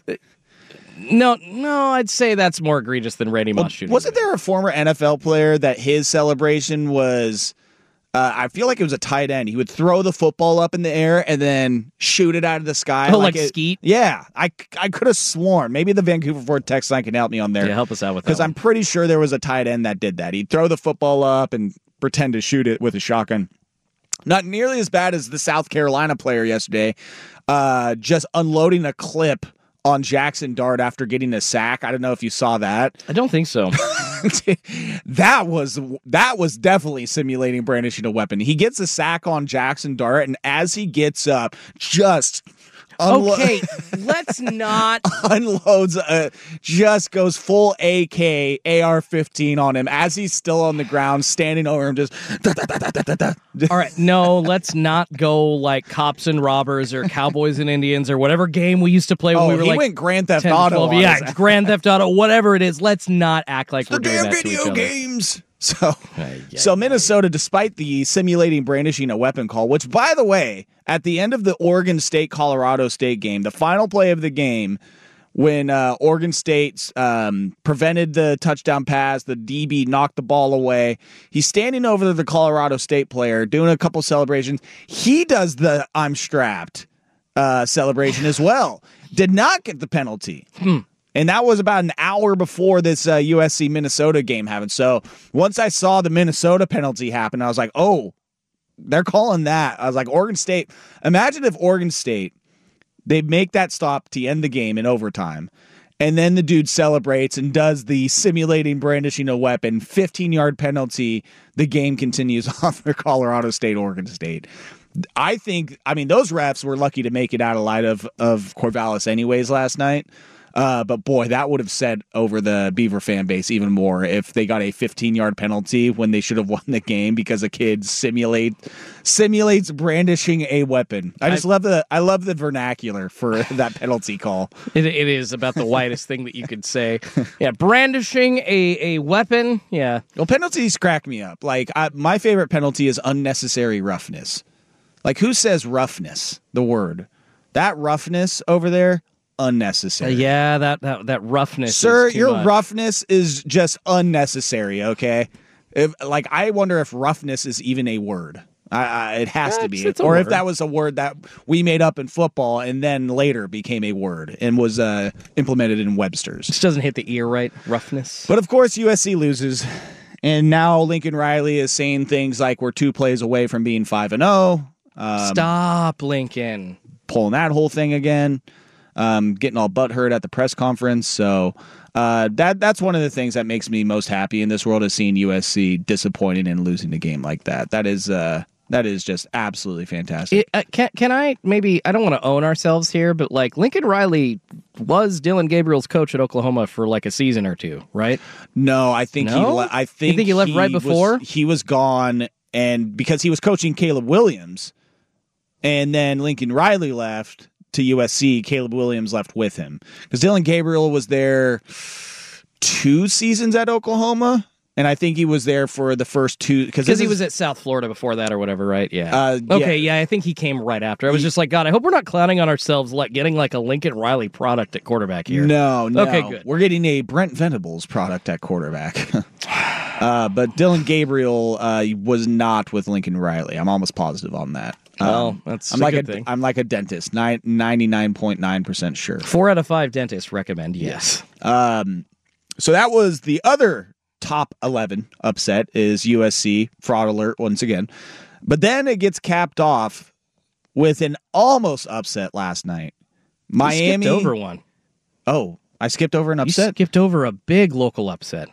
No, no, I'd say that's more egregious than Randy Moss well, shooting Wasn't the moon. there a former N F L player that his celebration was... Uh, I feel like it was a tight end. He would throw the football up in the air and then shoot it out of the sky. Oh, like, like it, skeet? Yeah. I, I could have sworn. Maybe the Vancouver Ford text line can help me on there. Yeah, help us out with that. Because I'm pretty sure there was a tight end that did that. He'd throw the football up and pretend to shoot it with a shotgun. Not nearly as bad as the South Carolina player yesterday, uh, just unloading a clip on Jackson Dart after getting a sack. I don't know if you saw that. I don't think so. that was that was definitely simulating brandishing a weapon. He gets a sack on Jackson Dart, and as he gets up, just unlo- okay, let's not unloads, a, just goes full A K A R fifteen on him as he's still on the ground, standing over him. Just da, da, da, da, da, da. All right, no, let's not go like Cops and Robbers or Cowboys and Indians or whatever game we used to play when oh, we were he like went Grand Theft ten, Auto. twelve. Yeah, Grand Theft Auto, whatever it is. Let's not act like it's we're the doing damn that to each video other. games. So, Uh, yeah, so yeah, Minnesota, despite the simulating brandishing a weapon call, which, by the way, at the end of the Oregon State-Colorado State game, the final play of the game, when uh, Oregon State um, prevented the touchdown pass, the D B knocked the ball away. He's standing over the Colorado State player, doing a couple celebrations. He does the I'm strapped uh, celebration as well. Did not get the penalty. Hmm. And that was about an hour before this uh, U S C-Minnesota game happened. So once I saw the Minnesota penalty happen, I was like, oh, they're calling that. I was like, Oregon State. Imagine if Oregon State, they make that stop to end the game in overtime, And then the dude celebrates and does the simulating brandishing a weapon, fifteen-yard penalty. The game continues on for Colorado State, Oregon State. I think, I mean, those refs were lucky to make it out of light of, of Corvallis anyways last night. Uh, but boy, that would have set over the Beaver fan base even more if they got a fifteen-yard penalty when they should have won the game because a kid simulate simulates brandishing a weapon. I just I, love the I love the vernacular for that penalty call. It, it is about the widest thing that you could say. Yeah, brandishing a, a weapon. Yeah. Well, penalties crack me up. Like I, my favorite penalty is unnecessary roughness. Like who says roughness? The word that roughness over there. Unnecessary. Uh, yeah, that, that that roughness. Sir, is too your much. roughness is just unnecessary. Okay, if, like I wonder if roughness is even a word. I, I, it has yeah, to be, it's, it's or word. if that was a word that we made up in football and then later became a word and was uh, implemented in Webster's. This doesn't hit the ear right. Roughness. But of course, U S C loses, and now Lincoln Riley is saying things like we're two plays away from being five and zero. Stop, Lincoln. Pulling that whole thing again. Um, getting all butthurt at the press conference. So uh, that that's one of the things that makes me most happy in this world is seeing U S C disappointed and losing a game like that. That is uh, that is just absolutely fantastic. It, uh, can can I maybe I don't want to own ourselves here, but like Lincoln Riley was Dylan Gabriel's coach at Oklahoma for like a season or two, right? No, I think no? he. Le- I think you think he left he right before was, he was gone, and because he was coaching Caleb Williams, and then Lincoln Riley left to U S C, Caleb Williams left with him. Because Dylan Gabriel was there two seasons at Oklahoma, and I think he was there for the first two. Because he was at South Florida before that or whatever, right? Yeah. Uh, okay, yeah. yeah, I think he came right after. I was just like, God, I hope we're not clowning on ourselves like getting like a Lincoln Riley product at quarterback here. No, no. Okay, good. We're getting a Brent Venables product at quarterback. uh, but Dylan Gabriel uh, was not with Lincoln Riley. I'm almost positive on that. Well, um, that's I'm a like good a, thing. I'm like a dentist, ninety-nine point nine percent sure. Four out of five dentists recommend yes. Um, so that was the other top eleven upset is U S C, fraud alert once again. But then it gets capped off with an almost upset last night. Miami. You skipped over one. Oh, I skipped over an upset? You skipped over a big local upset.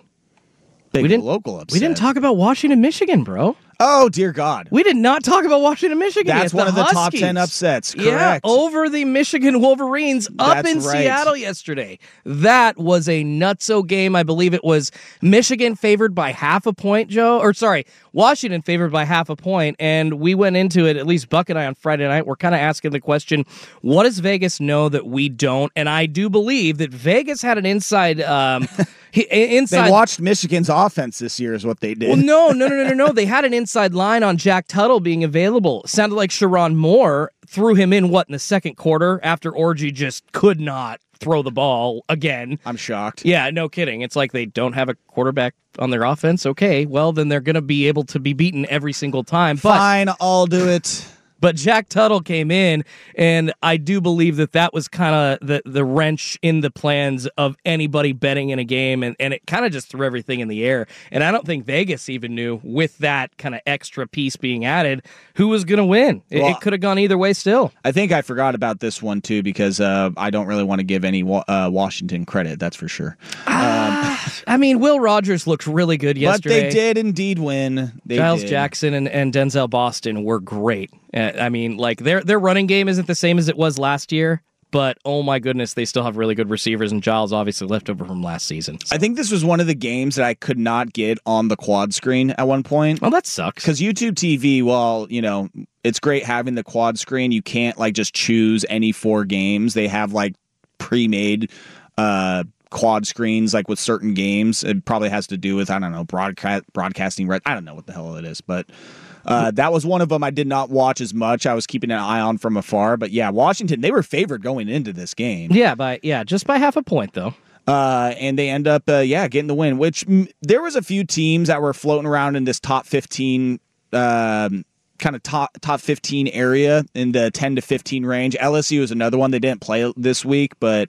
Big we didn't, local upset. We didn't talk about Washington, Michigan, bro. Oh, dear God. We did not talk about Washington, Michigan. That's yet. one the of the Huskies. top ten upsets. Correct. Yeah, over the Michigan Wolverines up That's in right. Seattle yesterday. That was a nutso game. I believe it was Michigan favored by half a point, Joe. Or sorry, Washington favored by half a point. And we went into it, at least Buck and I on Friday night, we're kind of asking the question, what does Vegas know that we don't? And I do believe that Vegas had an inside... Um, He, inside, they watched Michigan's offense this year is what they did. Well, no, no, no, no, no, no. They had an inside line on Jack Tuttle being available. Sounded like Sharon Moore threw him in, what, in the second quarter after Orji just could not throw the ball again. I'm shocked. Yeah, no kidding. It's like they don't have a quarterback on their offense. Okay, well, then they're going to be able to be beaten every single time. But, Fine, I'll do it. But Jack Tuttle came in, and I do believe that that was kind of the, the wrench in the plans of anybody betting in a game, and, and it kind of just threw everything in the air. And I don't think Vegas even knew, with that kind of extra piece being added, who was going to win. It, Well, it could have gone either way still. I think I forgot about this one, too, because uh, I don't really want to give any uh, Washington credit, that's for sure. Uh, I mean, Will Rogers looked really good yesterday. But they did indeed win. They Giles did. Jackson and, and Denzel Boston were great. Uh, I mean, like, their their running game isn't the same as it was last year, but oh my goodness, they still have really good receivers, and Giles obviously left over from last season. So. I think this was one of the games that I could not get on the quad screen at one point. Well, that sucks. Because YouTube T V, well, you know, it's great having the quad screen. You can't, like, just choose any four games. They have, like, pre-made uh, quad screens, like, with certain games. It probably has to do with, I don't know, broadcast broadcasting. Right? I don't know what the hell it is, but... Uh, that was one of them I did not watch as much. I was keeping an eye on from afar. But yeah, Washington, they were favored going into this game. Yeah, by yeah, just by half a point, though. Uh, and they end up, uh, yeah, getting the win, which m- there was a few teams that were floating around in this top fifteen, um, kind of top, top fifteen area in the ten to fifteen range. L S U is another one. They didn't play this week, but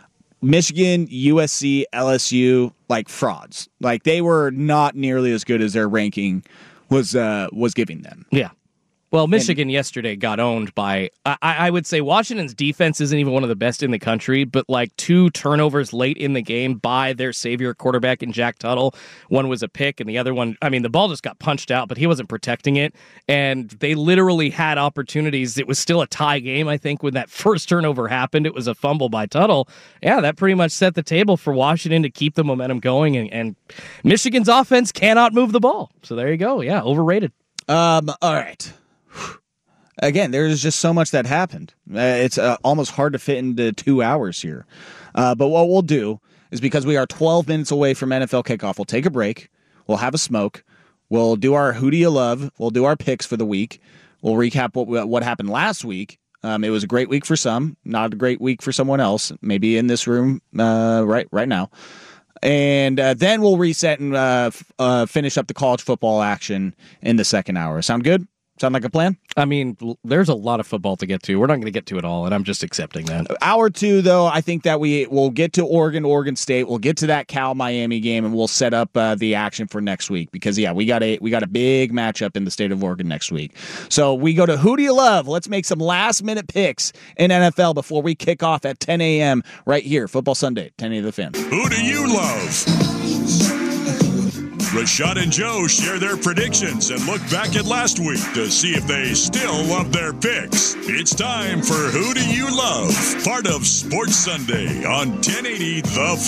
Michigan, U S C, L S U, like frauds. Like they were not nearly as good as their ranking was uh, was giving them. Yeah. Well, Michigan and, yesterday got owned by, I, I would say Washington's defense isn't even one of the best in the country, but like two turnovers late in the game by their savior quarterback in Jack Tuttle. One was a pick and the other one, I mean, the ball just got punched out, but he wasn't protecting it. And they literally had opportunities. It was still a tie game, I think, when that first turnover happened. It was a fumble by Tuttle. Yeah, that pretty much set the table for Washington to keep the momentum going. And, and Michigan's offense cannot move the ball. So there you go. Yeah, overrated. Um. All right. Again, there's just so much that happened. Uh, it's uh, almost hard to fit into two hours here. Uh, but what we'll do is, because we are twelve minutes away from N F L kickoff, we'll take a break. We'll have a smoke. We'll do our Who Do You Love. We'll do our picks for the week. We'll recap what what happened last week. Um, it was a great week for some, not a great week for someone else, maybe in this room uh, right right now. And uh, then we'll reset and uh, f- uh, finish up the college football action in the second hour. Sound good? Sound like a plan? I mean, there's a lot of football to get to. We're not going to get to it all, and I'm just accepting that. Hour two, though, I think that we will get to Oregon, Oregon State. We'll get to that Cal-Miami game, and we'll set up uh, the action for next week. Because, yeah, we got a we got a big matchup in the state of Oregon next week. So we go to Who Do You Love? Let's make some last-minute picks in N F L before we kick off at ten a.m. right here. Football Sunday, ten a.m. The Fan. Who do you love? Rashad and Joe share their predictions and look back at last week to see if they still love their picks. It's time for Who Do You Love? Part of Sports Sunday on ten eighty The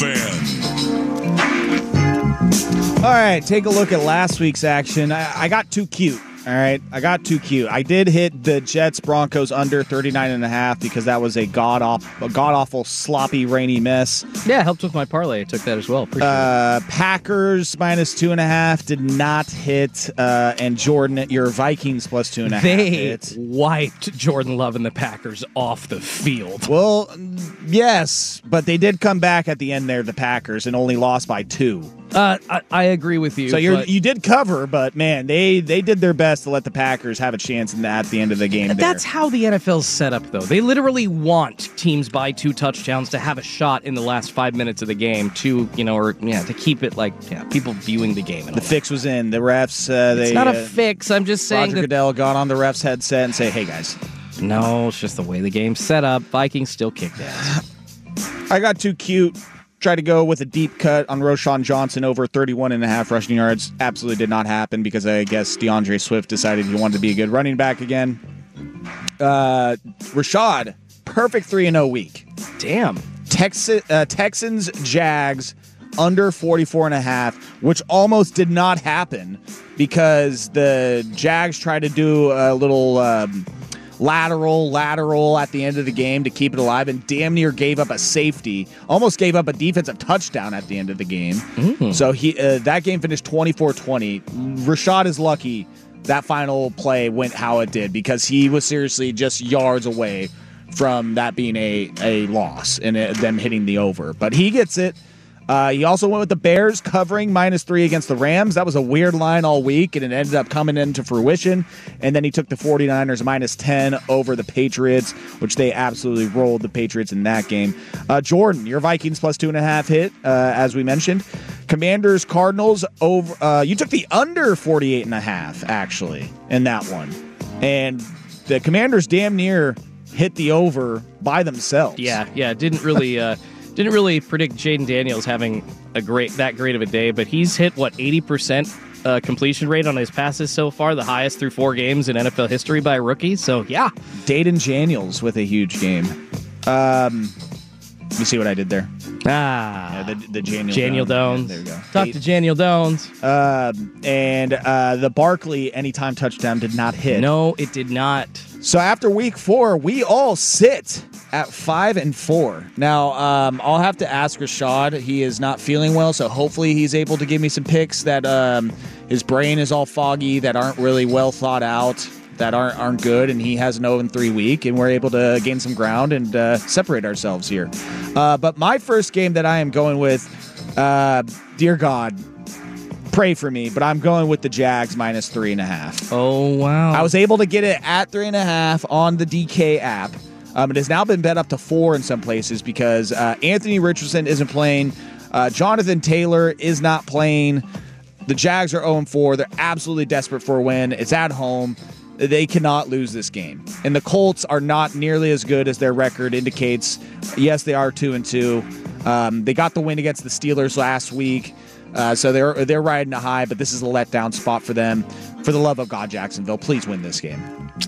Fan. All right, take a look at last week's action. I, I got too cute. All right, I got too cute. I did hit the Jets Broncos under thirty-nine and a half because that was a god awful, a god awful, sloppy, rainy mess. Yeah, helped with my parlay. I took that as well. Appreciate uh, it. Packers minus two and a half did not hit, uh, and Jordan, your Vikings plus two and a half. They hit. wiped Jordan Love and the Packers off the field. Well, yes, but they did come back at the end there, the Packers, and only lost by two. Uh, I, I agree with you. So you but... you did cover, but man, they they did their best to let the Packers have a chance in the, at the end of the game. That's there. how the N F L's set up, though. They literally want teams by two touchdowns to have a shot in the last five minutes of the game to, you know, or yeah, to keep it like yeah, people viewing the game. And the fix was in. The refs. Uh, they, it's not a uh, fix. I'm just saying. Roger that... Goodell got on the refs' headset and say, "Hey guys." No, it's just the way the game's set up. Vikings still kicked ass. I got too cute. Tried to go with a deep cut on Roschon Johnson over thirty-one and a half rushing yards. Absolutely did not happen because I guess DeAndre Swift decided he wanted to be a good running back again. Uh, Rashad, perfect three and oh week. Damn. Texas, uh, Texans, Jags, under forty-four and a half, which almost did not happen because the Jags tried to do a little... Um, Lateral, lateral at the end of the game to keep it alive, and damn near gave up a safety. Almost gave up a defensive touchdown at the end of the game. Mm-hmm. So he uh, that game finished twenty-four twenty. Rashad is lucky that final play went how it did because he was seriously just yards away from that being a, a loss and it, them hitting the over. But he gets it. Uh, he also went with the Bears covering minus three against the Rams. That was a weird line all week, and it ended up coming into fruition. And then he took the 49ers minus ten over the Patriots, which they absolutely rolled the Patriots in that game. Uh, Jordan, your Vikings plus two and a half hit, uh, as we mentioned. Commanders, Cardinals, over. Uh, you took the under forty-eight and a half, actually, in that one. And the Commanders damn near hit the over by themselves. Yeah, yeah, didn't really... Uh... Didn't really predict Jaden Daniels having a great that great of a day, but he's hit, what, eighty percent uh, completion rate on his passes so far, the highest through four games in N F L history by a rookie. So, yeah. Daden Daniels with a huge game. Um, you see what I did there? Ah. Yeah, the the Janiel, Janiel Dones. Dones. Yeah, there we go. Talk Eight. to Janiel Dones. Uh, and uh, the Barkley anytime touchdown did not hit. No, it did not. So after week four, we all sit at five and four. Now, um, I'll have to ask Rashad. He is not feeling well, so hopefully he's able to give me some picks that um, his brain is all foggy, that aren't really well thought out, that aren't aren't good, and he has an oh and three week, and we're able to gain some ground and uh, separate ourselves here. Uh, but my first game that I am going with, uh, dear God, pray for me, but I'm going with the Jags minus three and a half. Oh, wow. I was able to get it at three and a half on the D K app. Um, it has now been bet up to four in some places because uh, Anthony Richardson isn't playing. Uh, Jonathan Taylor is not playing. The Jags are oh and four. They're absolutely desperate for a win. It's at home. they cannot lose this game. And the Colts are not nearly as good as their record indicates. Yes, they are two and two. Um, they got the win against the Steelers last week, uh, so they're they're riding a high. But this is a letdown spot for them. For the love of God, Jacksonville, please win this game.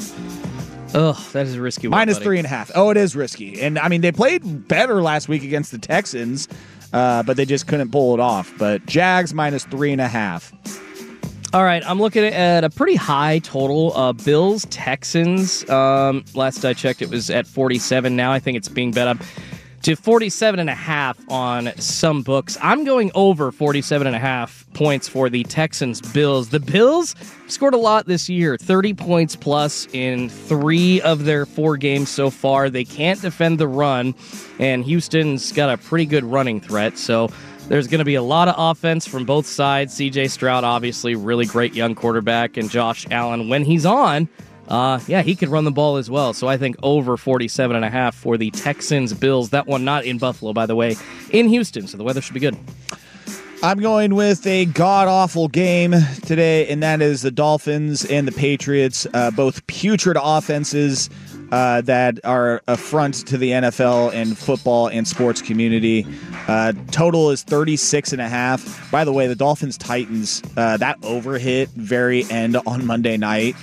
Ugh, that is a risky one. Minus buddy. three and a half. Oh, it is risky. And I mean, they played better last week against the Texans, uh, but they just couldn't pull it off. But Jags minus three and a half. All right, I'm looking at a pretty high total. Uh, Bills, Texans. Um, last I checked, it was at forty-seven. Now I think it's being bet up to forty-seven and a half on some books. I'm going over forty-seven and a half points for the Texans Bills. The Bills scored a lot this year, thirty points plus in three of their four games so far. They can't defend the run, and Houston's got a pretty good running threat, so there's going to be a lot of offense from both sides. C J Stroud, obviously, really great young quarterback, and Josh Allen, when he's on, uh, yeah, he could run the ball as well. So I think over forty-seven and a half for the Texans Bills. That one not in Buffalo, by the way, in Houston, so the weather should be good. I'm going with a god-awful game today, and that is the Dolphins and the Patriots, uh, both putrid offenses uh, that are a front to the N F L and football and sports community. Uh, total is thirty-six and a half. By the way, the Dolphins-Titans, uh, that over hit very end on Monday night,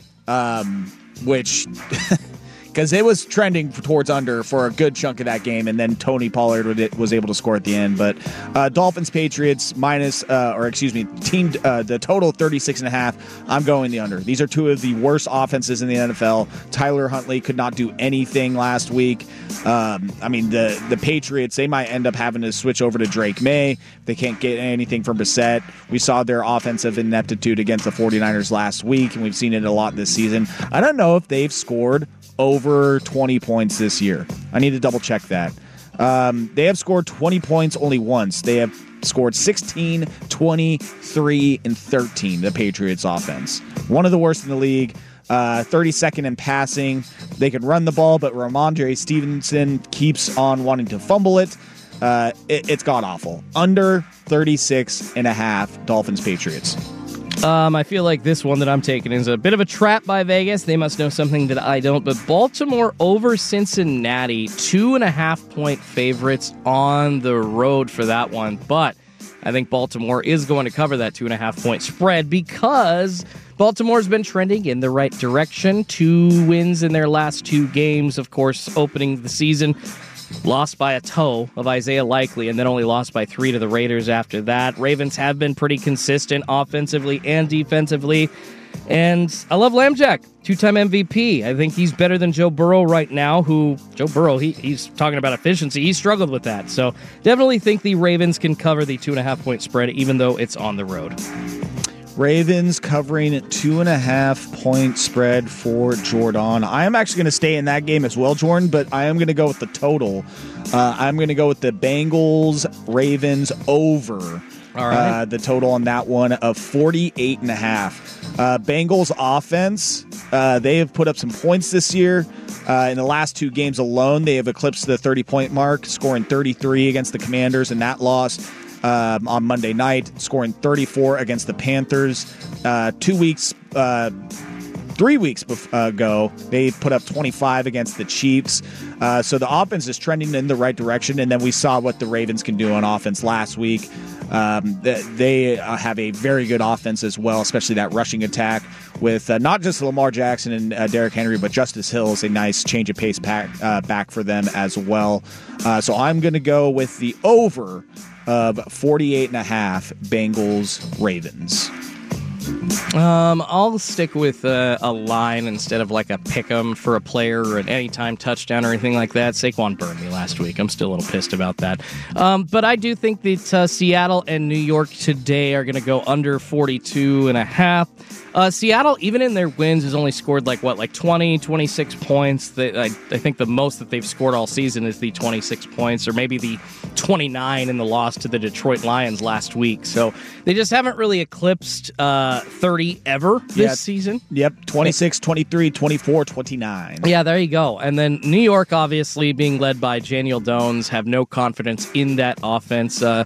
um, which... because it was trending towards under for a good chunk of that game, and then Tony Pollard was able to score at the end. But uh, Dolphins Patriots minus, uh, or excuse me, team uh, the total thirty-six and a half. I'm going the under. These are two of the worst offenses in the N F L. Tyler Huntley could not do anything last week. Um, I mean, the the Patriots, they might end up having to switch over to Drake May. They can't get anything from Brissett. We saw their offensive ineptitude against the 49ers last week, and we've seen it a lot this season. I don't know if they've scored over twenty points this year. I need to double check that. Um, they have scored twenty points only once. They have scored sixteen, twenty-three, and thirteen, the Patriots offense. One of the worst in the league. Uh, thirty-second in passing. They can run the ball, but Ramondre Stevenson keeps on wanting to fumble it. Uh, it it's god-awful. Under thirty-six and a half, Dolphins Patriots. Um, I feel like this one that I'm taking is a bit of a trap by Vegas. They must know something that I don't. But Baltimore over Cincinnati, two and a half point favorites on the road for that one. But I think Baltimore is going to cover that two and a half point spread because Baltimore's been trending in the right direction. Two wins in their last two games, of course, opening the season. Lost by a toe of Isaiah Likely, and then only lost by three to the Raiders after that. Ravens have been pretty consistent offensively and defensively. And I love Lambjack, two-time M V P. I think he's better than Joe Burrow right now, who, Joe Burrow, he, he's talking about efficiency. He struggled with that. So definitely think the Ravens can cover the two and a half point spread, even though it's on the road. Ravens covering two and a half point spread for Jordan. I am actually going to stay in that game as well, Jordan, but I am going to go with the total. Uh, I'm going to go with the Bengals Ravens over. All right. Uh, the total on that one of forty-eight and a half. Uh, Bengals offense, uh, they have put up some points this year. Uh, in the last two games alone, they have eclipsed the thirty-point mark, scoring thirty-three against the Commanders in that loss. Um, on Monday night, scoring thirty-four against the Panthers. Uh, two weeks, uh, three weeks bef- ago, they put up twenty-five against the Chiefs. Uh, so the offense is trending in the right direction, and then we saw what the Ravens can do on offense last week. Um, they have a very good offense as well, especially that rushing attack with uh, not just Lamar Jackson and uh, Derrick Henry, but Justice Hill is a nice change of pace pack, uh, back for them as well. Uh, so I'm going to go with the over of forty-eight and a half Bengals Ravens. Um, I'll stick with uh, a line instead of like a pick 'em for a player or an anytime touchdown or anything like that. Saquon burned me last week. I'm still a little pissed about that. Um, but I do think that uh, Seattle and New York today are going to go under forty-two and a half. Uh, Seattle, even in their wins, has only scored like, what, like twenty, twenty-six points. They, I, I think the most that they've scored all season is the twenty-six points, or maybe the twenty-nine in the loss to the Detroit Lions last week. So they just haven't really eclipsed uh, thirty ever this yeah, season. Yep, twenty-six, twenty-three, twenty-four, twenty-nine. Yeah, there you go. And then New York, obviously, being led by Daniel Jones, have no confidence in that offense. Uh,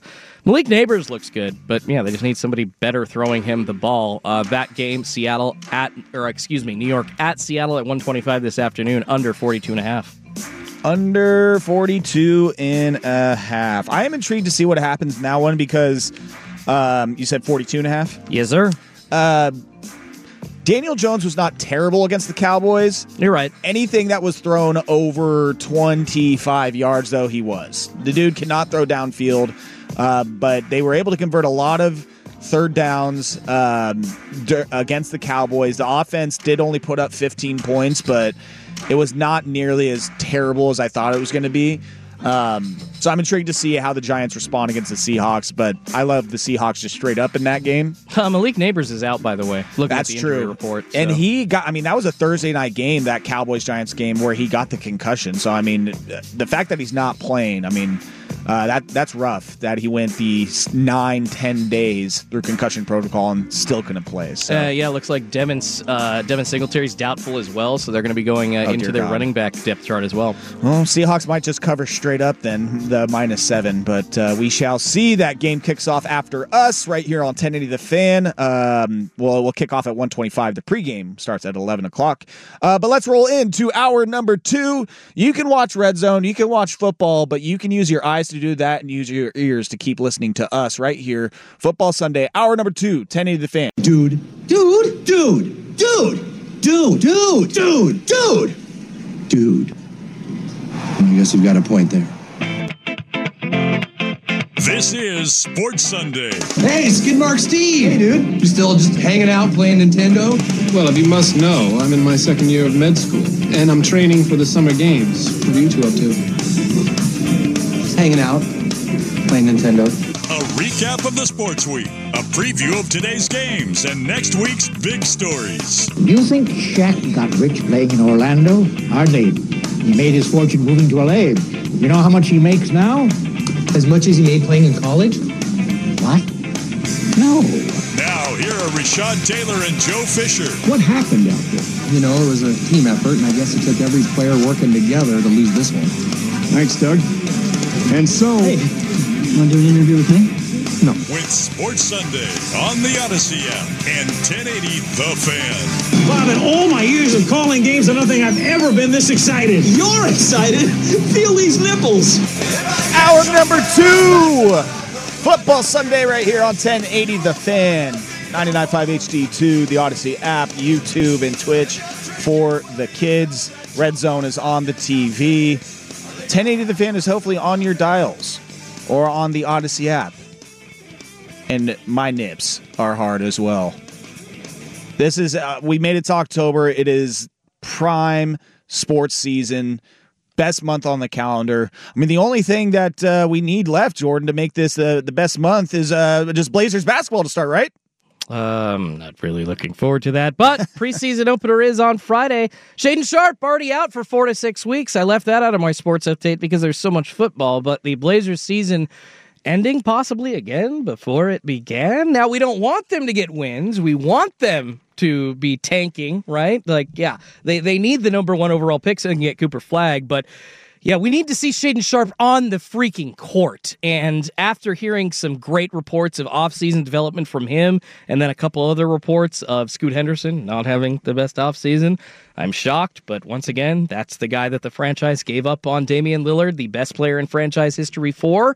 Malik Neighbors looks good, but yeah, they just need somebody better throwing him the ball. Uh, that game, Seattle at, or excuse me, New York at Seattle at one twenty-five this afternoon, under forty-two and a half. Under forty-two and a half. I am intrigued to see what happens in that one because um, you said forty-two and a half? Yes, sir. Uh, Daniel Jones was not terrible against the Cowboys. You're right. Anything that was thrown over twenty-five yards, though, he was. The dude cannot throw downfield, uh, but they were able to convert a lot of third downs um, d- against the Cowboys. The offense did only put up fifteen points, but it was not nearly as terrible as I thought it was going to be. Um, so I'm intrigued to see how the Giants respond against the Seahawks, but I love the Seahawks just straight up in that game. Uh, Malik Neighbors is out, by the way. Looking That's at the true. injury report. So. And he got, I mean, that was a Thursday night game, that Cowboys-Giants game, where he got the concussion. So, I mean, the fact that he's not playing, I mean, uh, that that's rough that he went the nine, ten days through concussion protocol and still couldn't play. So. Uh, yeah, looks like Devin, uh, Devin Singletary's doubtful as well, so they're going to be going uh, oh, into their God. running back depth chart as well. Well, Seahawks might just cover straight up then, the minus seven, but uh, we shall see. That game kicks off after us right here on ten eighty The Fan. Um, well, we'll kick off at one twenty-five. The pregame starts at eleven o'clock. Uh, but let's roll into hour number two. You can watch Red Zone, you can watch football, but you can use your eyes to do that and use your ears to keep listening to us right here. Football Sunday, hour number two, ten eighty The Fan. Dude, dude, dude, dude, dude, dude, dude, dude, dude. I guess you've got a point there. This is Sports Sunday. Hey, Skidmark Steve. Hey, dude. You still just hanging out playing Nintendo? Well, if you must know, I'm in my second year of med school, and I'm training for the summer games. What are you two up to? Just hanging out, playing Nintendo. A recap of the sports week, a preview of today's games, and next week's big stories. Do you think Shaq got rich playing in Orlando? Hardly. He made his fortune moving to L A. You know how much he makes now? As much as he made playing in college? What? No. Now, here are Rashad Taylor and Joe Fisher. What happened out there? You know, it was a team effort, and I guess it took every player working together to lose this one. Thanks, Doug. And so... Hey, want to do an interview with me? No. With Sports Sunday on the Odyssey app and ten eighty The Fan. Bob, in all my years of calling games, I don't think I've ever been this excited. You're excited? Feel these nipples. Hour number two, Football Sunday right here on ten eighty The Fan, ninety-nine point five H D two, the Odyssey app, YouTube, and Twitch for the kids. Red Zone is on the T V. ten eighty The Fan is hopefully on your dials or on the Odyssey app. And my nips are hard as well. This is, uh, we made it to October. It is prime sports season. Best month on the calendar. I mean, the only thing that uh, we need left, Jordan, to make this uh, the best month is uh, just Blazers basketball to start, right? Um, not really looking forward to that, but preseason opener is on Friday. Shaden Sharp already out for four to six weeks. I left that out of my sports update because there's so much football, but the Blazers season ending possibly again before it began. Now, we don't want them to get wins. We want them to be tanking, right? Like, yeah, they, they need the number one overall pick so they can get Cooper Flagg, but yeah, we need to see Shaden Sharp on the freaking court. And after hearing some great reports of offseason development from him, and then a couple other reports of Scoot Henderson not having the best offseason, I'm shocked. But once again, that's the guy that the franchise gave up on Damian Lillard, the best player in franchise history for.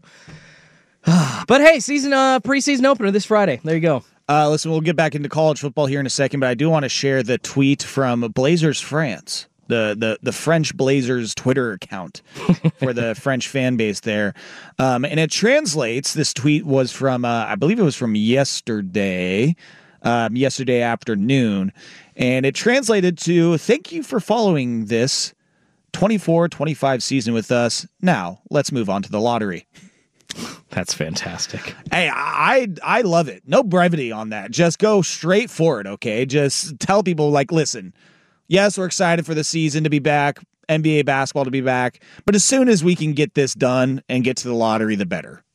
But hey, season uh, preseason opener this Friday. There you go. Uh, listen, we'll get back into college football here in a second, but I do want to share the tweet from Blazers France, the the, the French Blazers Twitter account for the French fan base there. Um, and it translates, this tweet was from, uh, I believe it was from yesterday, um, yesterday afternoon, and it translated to, thank you for following this twenty-four twenty-five season with us. Now, let's move on to the lottery. That's fantastic. Hey, I I love it. No brevity on that. Just go straight for it, okay? Just tell people, like, listen, yes, we're excited for the season to be back, N B A basketball to be back, but as soon as we can get this done and get to the lottery, the better.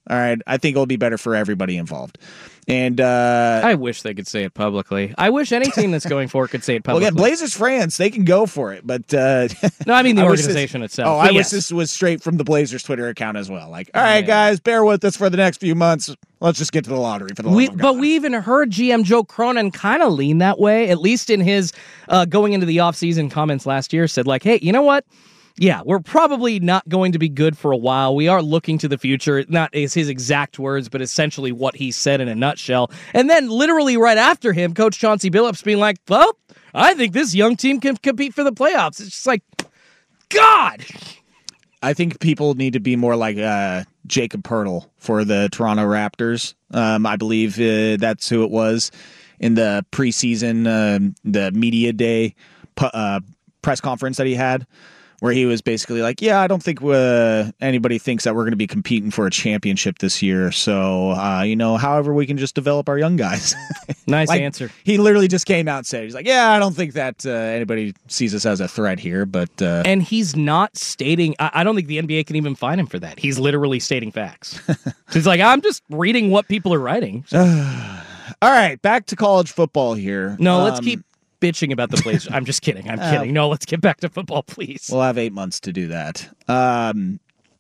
All right. I think it'll be better for everybody involved. And uh, I wish they could say it publicly. I wish any team that's going for it could say it well, publicly. again, Blazers fans, they can go for it, but uh, no, I mean the I organization this, itself. Oh, I But wish yes. this was straight from the Blazers Twitter account as well. Like, all right, Yeah. guys, bear with us for the next few months. Let's just get to the lottery for the We, love of but God. we even heard G M Joe Cronin kind of lean that way, at least in his uh, going into the offseason comments last year, said like, hey, you know what? Yeah, we're probably not going to be good for a while. We are looking to the future. Not is his exact words, but essentially what he said in a nutshell. And then literally right after him, Coach Chauncey Billups being like, well, I think this young team can compete for the playoffs. It's just like, God! I think people need to be more like uh, Jacob Poeltl for the Toronto Raptors. Um, I believe uh, that's who it was in the preseason, uh, the media day pu- uh, press conference that he had, where he was basically like, yeah, I don't think uh, anybody thinks that we're going to be competing for a championship this year. So, uh, you know, however we can just develop our young guys. Nice like, answer. He literally just came out and said, he's like, yeah, I don't think that uh, anybody sees us as a threat here. But uh, And he's not stating, I, I don't think the N B A can even fine him for that. He's literally stating facts. He's like, I'm just reading what people are writing. So. All right, back to college football here. No, let's Um, keep bitching about the Blazers. I'm just kidding. I'm Uh, kidding. No, let's get back to football, please. We'll have eight months to do that. Um,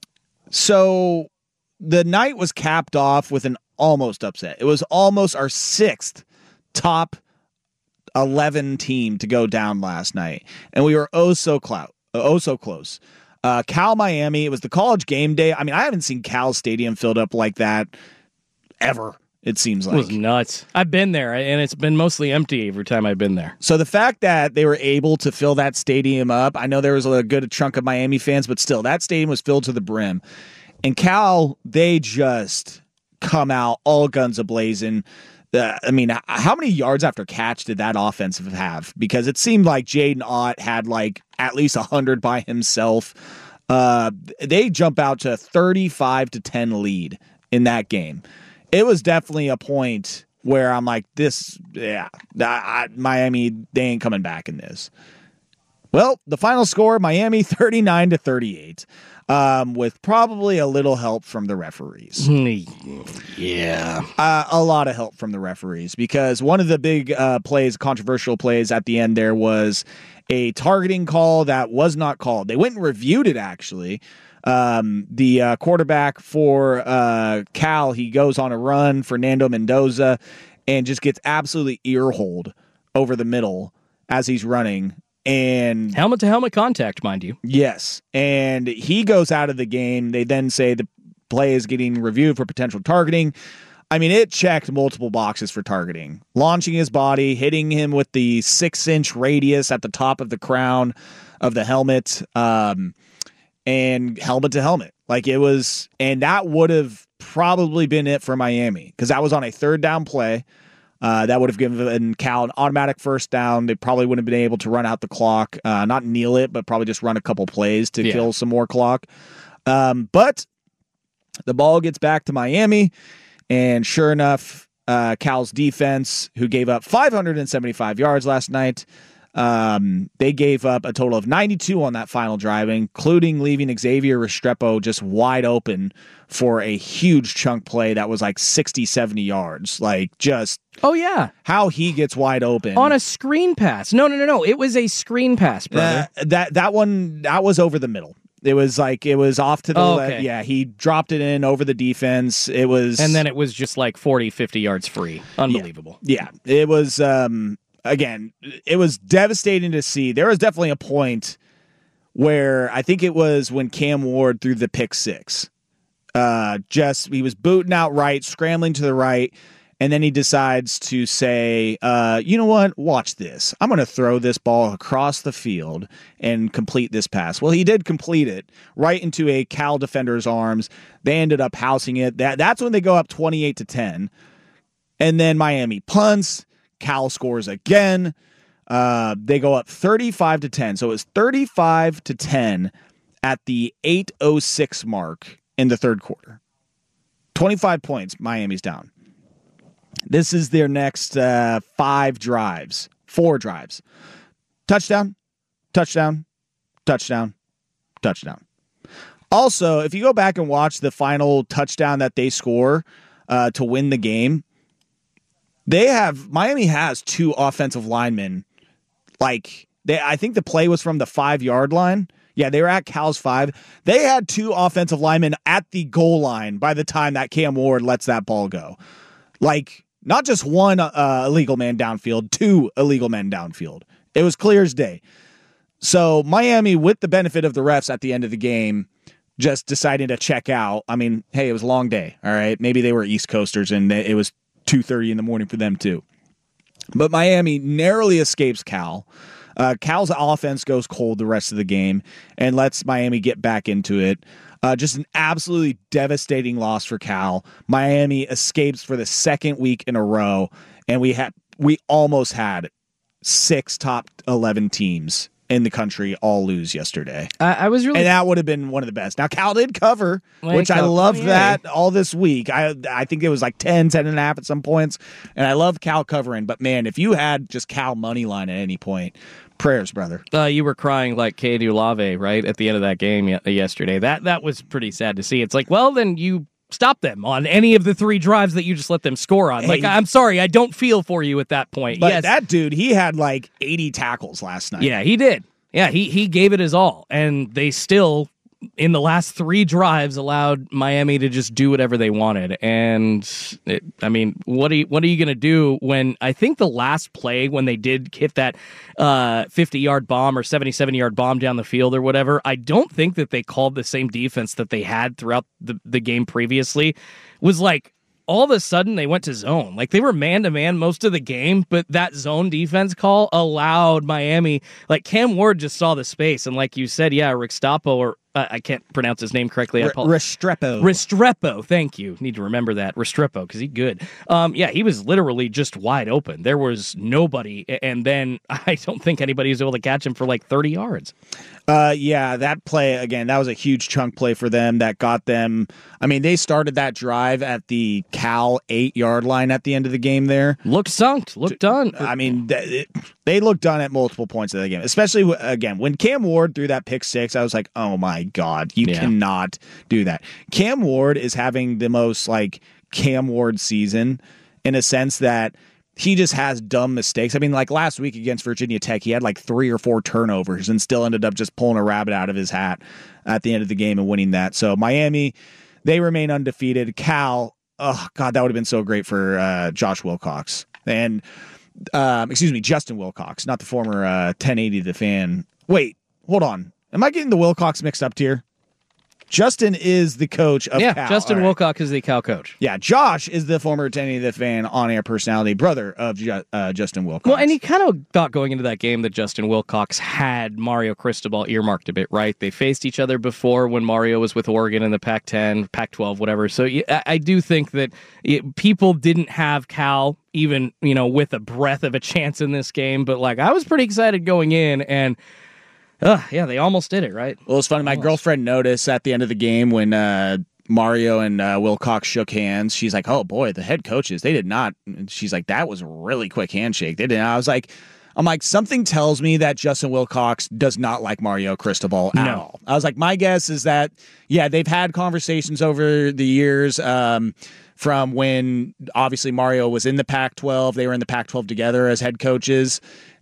so the night was capped off with an almost upset. It was almost our sixth top eleven team to go down last night, and we were oh so clout, oh so close. Uh, Cal Miami. It was the college game day. I mean, I haven't seen Cal Stadium filled up like that ever. It seems like It was nuts. I've been there, and it's been mostly empty every time I've been there. So the fact that they were able to fill that stadium up, I know there was a good chunk of Miami fans, but still, that stadium was filled to the brim. And Cal, they just come out all guns a-blazing. Uh, I mean, how many yards after catch did that offensive have? Because it seemed like Jaden Ott had like at least one hundred by himself. Uh, they jump out to thirty-five to ten lead in that game. It was definitely a point where I'm like, this, yeah, I, I, Miami, they ain't coming back in this. Well, the final score, Miami thirty-nine to thirty-eight, um, with probably a little help from the referees. Yeah. Uh, a lot of help from the referees, because one of the big uh, plays, controversial plays at the end there was a targeting call that was not called. They went and reviewed it, actually. Um, the uh, quarterback for uh, Cal, he goes on a run, Fernando Mendoza, and just gets absolutely ear-holed over the middle as he's running. And helmet to helmet contact, mind you. Yes. And he goes out of the game. They then say the play is getting reviewed for potential targeting. I mean, it checked multiple boxes for targeting. Launching his body, hitting him with the six-inch radius at the top of the crown of the helmet. Um And helmet to helmet. Like it was, and that would have probably been it for Miami, because that was on a third down play. Uh, that would have given Cal an automatic first down. They probably wouldn't have been able to run out the clock, uh, not kneel it, but probably just run a couple plays to Yeah. kill some more clock. Um, but the ball gets back to Miami, and sure enough, uh, Cal's defense, who gave up five hundred seventy-five yards last night, Um, they gave up a total of ninety-two on that final drive, including leaving Xavier Restrepo just wide open for a huge chunk play that was like sixty, seventy yards. Like, just Oh, yeah. how he gets wide open. On a screen pass. No, no, no, no. It was a screen pass, brother. Uh, that that one, that was over the middle. It was like, it was off to the Oh, left. okay. Yeah, he dropped it in over the defense. It was... And then it was just like forty, fifty yards free. Unbelievable. Yeah, it was... Um, Again, it was devastating to see. There was definitely a point where I think it was when Cam Ward threw the pick six. Uh, just he was booting out right, scrambling to the right, and then he decides to say, uh, you know what? Watch this. I'm going to throw this ball across the field and complete this pass. Well, he did complete it right into a Cal defender's arms. They ended up housing it. That That's when they go up twenty-eight to ten. And then Miami punts. Cal scores again. Uh, they go up thirty-five to ten. So it was thirty-five to ten at the eight oh six mark in the third quarter. twenty-five points, Miami's down. This is their next uh, five drives, four drives. Touchdown, touchdown, touchdown, touchdown. Also, if you go back and watch the final touchdown that they score uh, to win the game, they have Miami has two offensive linemen. Like they, I think the play was from the five yard line. Yeah, they were at Cal's five. They had two offensive linemen at the goal line by the time that Cam Ward lets that ball go. Like not just one uh, illegal man downfield, two illegal men downfield. It was clear as day. So Miami, with the benefit of the refs at the end of the game, just deciding to check out. I mean, hey, it was a long day, all right? Maybe they were East Coasters, and they, it was two thirty in the morning for them, too. But Miami narrowly escapes Cal. Uh, Cal's offense goes cold the rest of the game and lets Miami get back into it. Uh, just an absolutely devastating loss for Cal. Miami escapes for the second week in a row, and we had we almost had six top eleven teams in the country all lose yesterday. I, I was really, and that would have been one of the best. Now Cal did cover, well, which I Cal, loved yeah. that all this week. I I think it was like ten, ten and a half at some points, and I love Cal covering. But man, if you had just Cal money line at any point, prayers, brother. Uh, you were crying like Katie Olave, right, at the end of that game y- yesterday. That that was pretty sad to see. It's like, well, then you stop them on any of the three drives that you just let them score on. Hey, like, I'm sorry, I don't feel for you at that point. But yes. that dude, he had like eighty tackles last night. Yeah, he did. Yeah, he he gave it his all, and they still, in the last three drives, allowed Miami to just do whatever they wanted. And it, I mean, what are you, what are you going to do when I think the last play when they did hit that uh, fifty-yard bomb or seventy-seven-yard bomb down the field or whatever? I don't think that they called the same defense that they had throughout the, the game previously. It was like, all of a sudden they went to zone. Like they were man-to-man most of the game, but that zone defense call allowed Miami. Like Cam Ward just saw the space, and like you said, yeah, Restrepo, or uh, I can't pronounce his name correctly. R- Restrepo. Restrepo, thank you. Need to remember that. Restrepo, because he's good. Um, yeah, he was literally just wide open. There was nobody, and then I don't think anybody was able to catch him for like thirty yards. Uh, yeah, that play, again, that was a huge chunk play for them that got them. I mean, they started that drive at the Cal eight-yard line at the end of the game there. Looked sunk, looked done. I mean, th- it, they looked done at multiple points of the game, especially, again, when Cam Ward threw that pick six, I was like, oh my God, you yeah. cannot do that. Cam Ward is having the most, like, Cam Ward season in a sense that he just has dumb mistakes. I mean, like last week against Virginia Tech, he had like three or four turnovers and still ended up just pulling a rabbit out of his hat at the end of the game and winning that. So Miami, they remain undefeated. Cal, oh God, that would have been so great for uh, Josh Wilcox. And, um, excuse me, Justin Wilcox, not the former uh, ten eighty The Fan. Wait, hold on. Am I getting the Wilcox mixed up here? Justin is the coach of yeah, Cal. Justin right. Wilcox is the Cal coach. Yeah, Josh is the former ten eighty The Fan on-air personality, brother of Ju- uh, Justin Wilcox. Well, and he kind of thought going into that game that Justin Wilcox had Mario Cristobal earmarked a bit, right? They faced each other before when Mario was with Oregon in the Pac ten, Pac twelve, whatever. So I, I do think that it, people didn't have Cal even, you know, with a breath of a chance in this game. But, like, I was pretty excited going in, and Uh, yeah, they almost did it, right? Well, it's funny. My almost. girlfriend noticed at the end of the game when uh, Mario and uh, Wilcox shook hands. She's like, "Oh boy, the head coaches, they did not." And she's like, "That was a really quick handshake." They didn't. I was like, "I'm like, something tells me that Justin Wilcox does not like Mario Cristobal at no. all." I was like, "My guess is that yeah, they've had conversations over the years." Um, from when obviously Mario was in the Pac twelve, they were in the Pac twelve together as head coaches.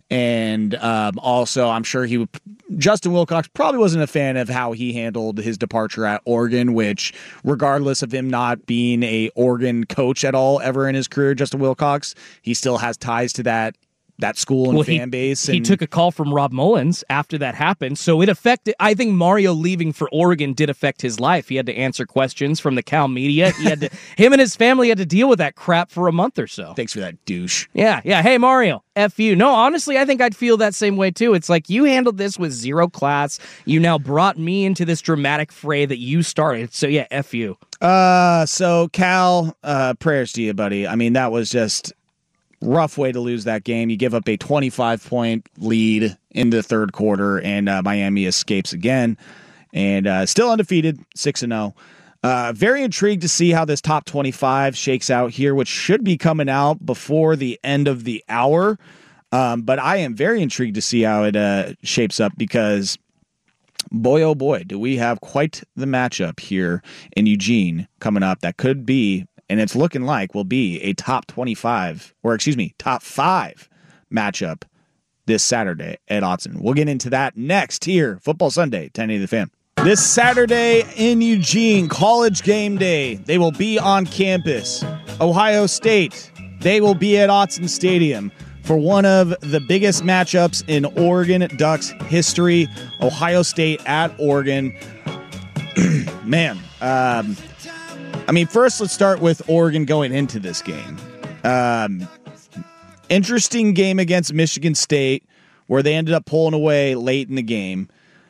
And um, also, I'm sure he would, Justin Wilcox probably wasn't a fan of how he handled his departure at Oregon, which, regardless of him not being a Oregon coach at all ever in his career, Justin Wilcox, he still has ties to that that school and well, fan he, base. And he took a call from Rob Mullins after that happened, so it affected. I think Mario leaving for Oregon did affect his life. He had to answer questions from the Cal media. He had to, him and his family had to deal with that crap for a month or so. Thanks for that, douche. Yeah, yeah. Hey, Mario, F you. No, honestly, I think I'd feel that same way too. It's like you handled this with zero class. You now brought me into this dramatic fray that you started. So yeah, F you. Uh, so Cal, uh, prayers to you, buddy. I mean, that was just rough way to lose that game. You give up a twenty-five point lead in the third quarter, and uh, Miami escapes again, and uh, still undefeated, six and zero. Uh, very intrigued to see how this top twenty-five shakes out here, which should be coming out before the end of the hour. Um, but I am very intrigued to see how it uh, shapes up because boy, oh boy, do we have quite the matchup here in Eugene coming up that could be, and it's looking like will be a top twenty-five, or excuse me, top five matchup this Saturday at Autzen. We'll get into that next here, Football Sunday, ten eighty The Fan. This Saturday in Eugene, College Game Day. They will be on campus. Ohio State, they will be at Autzen Stadium for one of the biggest matchups in Oregon Ducks history. Ohio State at Oregon. Man, um, I mean, first let's start with Oregon going into this game. Um, interesting game against Michigan State where they ended up pulling away late in the game.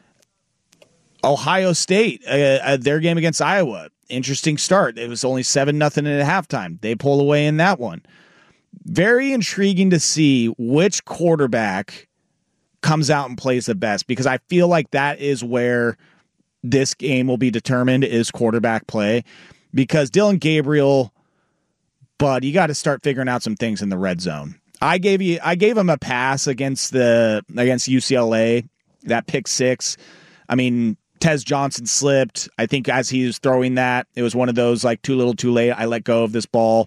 Ohio State, uh, uh, their game against Iowa, interesting start. It was only seven nothing at halftime. They pull away in that one. Very intriguing to see which quarterback comes out and plays the best, because I feel like that is where this game will be determined, is quarterback play. Because Dylan Gabriel, but you got to start figuring out some things in the red zone. I gave you, I gave him a pass against the against U C L A, that pick six. I mean, Tez Johnson slipped. I think as he was throwing that, it was one of those like too little, too late. I let go of this ball.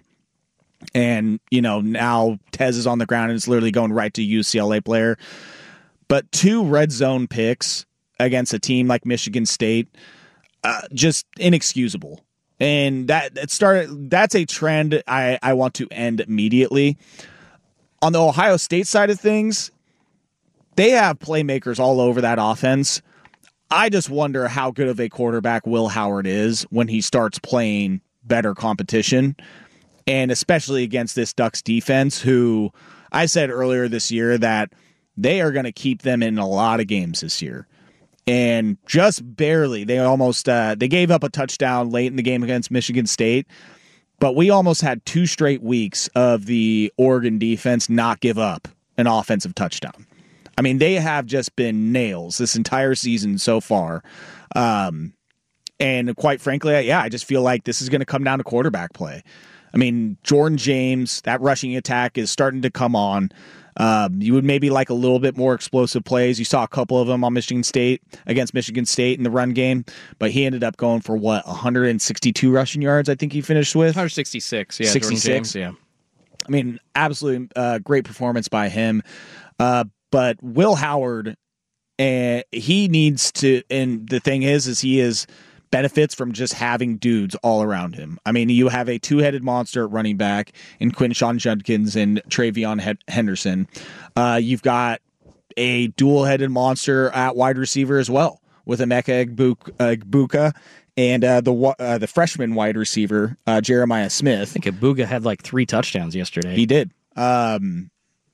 And, you know, now Tez is on the ground and it's literally going right to U C L A player. But two red zone picks against a team like Michigan State, uh, just inexcusable. And that it started. That's a trend I, I want to end immediately. On the Ohio State side of things, they have playmakers all over that offense. I just wonder how good of a quarterback Will Howard is when he starts playing better competition. And especially against this Ducks defense, who I said earlier this year that they are going to keep them in a lot of games this year. And just barely, they almost uh, they gave up a touchdown late in the game against Michigan State. But we almost had two straight weeks of the Oregon defense not give up an offensive touchdown. I mean, they have just been nails this entire season so far. Um, and quite frankly, yeah, I just feel like this is going to come down to quarterback play. I mean, Jordan James, that rushing attack is starting to come on. Um, you would maybe like a little bit more explosive plays. You saw a couple of them on Michigan State against Michigan State in the run game, but he ended up going for what, one hundred sixty-two rushing yards, I think he finished with? one hundred sixty-six, yeah. sixty-six, Jordan James, yeah. I mean, absolutely uh, great performance by him. Uh, but Will Howard, uh, he needs to, and the thing is, is he is benefits from just having dudes all around him. I mean, you have a two-headed monster at running back in Quinshon Judkins and Travion He- Henderson. Uh, you've got a dual-headed monster at wide receiver as well with Emeka Egbuka and uh, the uh, the freshman wide receiver, uh, Jeremiah Smith. I think Egbuka had like three touchdowns yesterday. He did. Um,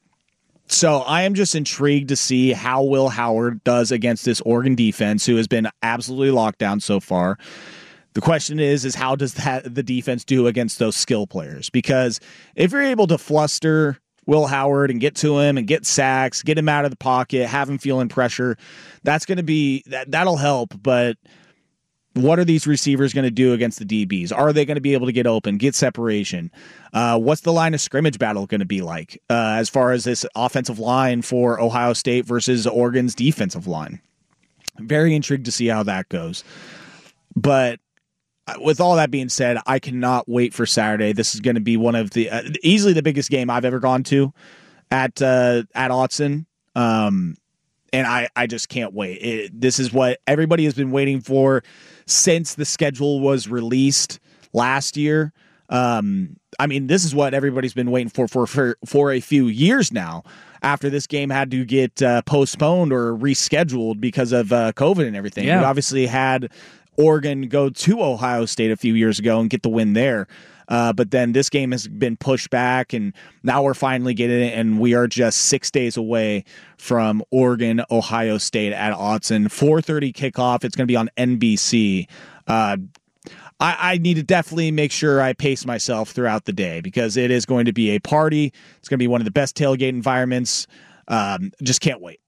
so I am just intrigued to see how Will Howard does against this Oregon defense, who has been absolutely locked down so far. The question is, is how does that the defense do against those skill players? Because if you're able to fluster Will Howard and get to him and get sacks, get him out of the pocket, have him feeling pressure, that's going to be that that'll help. But what are these receivers going to do against the D Bs? Are they going to be able to get open, get separation? Uh, what's the line of scrimmage battle going to be like uh, as far as this offensive line for Ohio State versus Oregon's defensive line? Very intrigued to see how that goes. But with all that being said, I cannot wait for Saturday. This is going to be one of the uh, easily the biggest game I've ever gone to at uh, at Autzen. Um, and I, I just can't wait. It, this is what everybody has been waiting for since the schedule was released last year. Um, I mean, this is what everybody's been waiting for for for, for a few years now, after this game had to get uh, postponed or rescheduled because of uh, COVID and everything. Yeah. We obviously had Oregon go to Ohio State a few years ago and get the win there. Uh, but then this game has been pushed back, and now we're finally getting it, and we are just six days away from Oregon, Ohio State at Autzen. four thirty kickoff. It's going to be on N B C. Uh, I, I need to definitely make sure I pace myself throughout the day, because it is going to be a party. It's going to be one of the best tailgate environments. Um, just can't wait.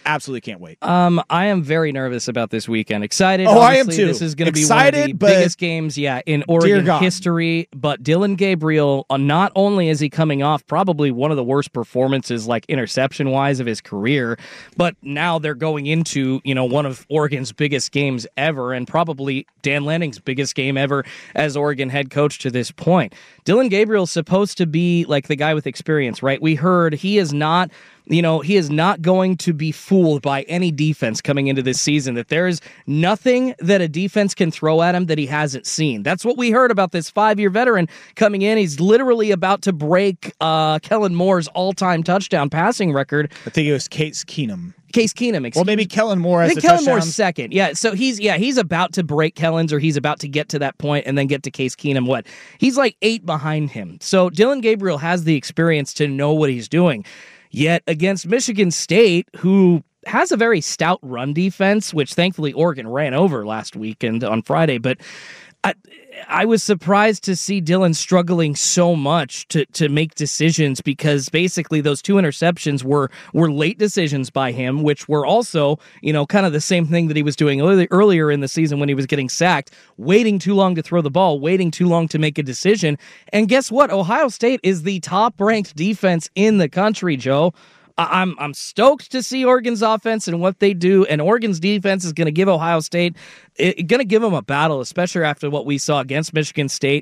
absolutely can't wait. Um, I am very nervous about this weekend. Excited. Oh, I am Obviously, too. This is going to be one Excited, of the but- biggest games, yeah, in Oregon God. history. But Dylan Gabriel, uh, not only is he coming off probably one of the worst performances, like interception wise, of his career, but now they're going into you know one of Oregon's biggest games ever, and probably Dan Lanning's biggest game ever as Oregon head coach to this point. Dylan Gabriel's supposed to be like the guy with experience, right? We heard he is not. You know, he is not going to be fooled by any defense coming into this season, that there is nothing that a defense can throw at him that he hasn't seen. That's what we heard about this five-year veteran coming in. He's literally about to break uh, Kellen Moore's all-time touchdown passing record. I think it was Case Keenum. Case Keenum, excuse Well, maybe Kellen Moore I has think the Kellen touchdown. Moore's second. Yeah, so he's yeah he's about to break Kellen's, or he's about to get to that point and then get to Case Keenum. What? He's like eight behind him. So Dylan Gabriel has the experience to know what he's doing. Yet against Michigan State, who has a very stout run defense, which thankfully Oregon ran over last weekend on Friday, but I, I was surprised to see Dylan struggling so much to to make decisions, because basically those two interceptions were were late decisions by him, which were also, you know, kind of the same thing that he was doing early, earlier in the season when he was getting sacked, waiting too long to throw the ball, waiting too long to make a decision. And guess what? Ohio State is the top-ranked defense in the country, Joe. I'm I'm stoked to see Oregon's offense and what they do, and Oregon's defense is going to give Ohio State, going to give them a battle, especially after what we saw against Michigan State.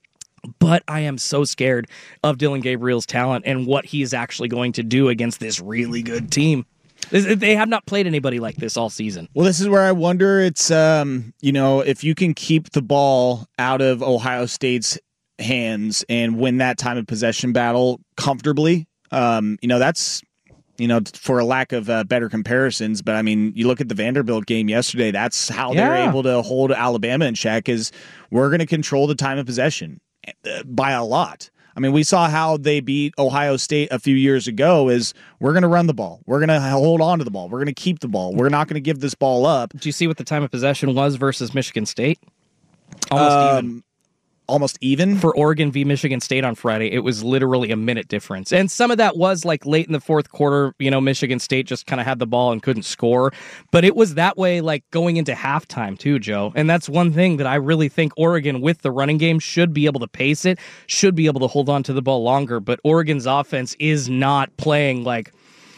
But I am so scared of Dylan Gabriel's talent and what he is actually going to do against this really good team. They have not played anybody like this all season. Well, this is where I wonder, it's, um, you know, if you can keep the ball out of Ohio State's hands and win that time of possession battle comfortably, um, you know, that's... You know, for a lack of uh, better comparisons, but I mean, you look at the Vanderbilt game yesterday, that's how Yeah. they're able to hold Alabama in check, is we're going to control the time of possession uh, by a lot. I mean, we saw how they beat Ohio State a few years ago, is we're going to run the ball. We're going to hold on to the ball. We're going to keep the ball. We're not going to give this ball up. Do you see what the time of possession was versus Michigan State? Almost Um, even. Almost even? For Oregon v. Michigan State on Friday, it was literally a minute difference. And some of that was like late in the fourth quarter, you know, Michigan State just kind of had the ball and couldn't score. But it was that way like going into halftime too, Joe. And that's one thing that I really think Oregon with the running game should be able to pace it, should be able to hold on to the ball longer. But Oregon's offense is not playing like...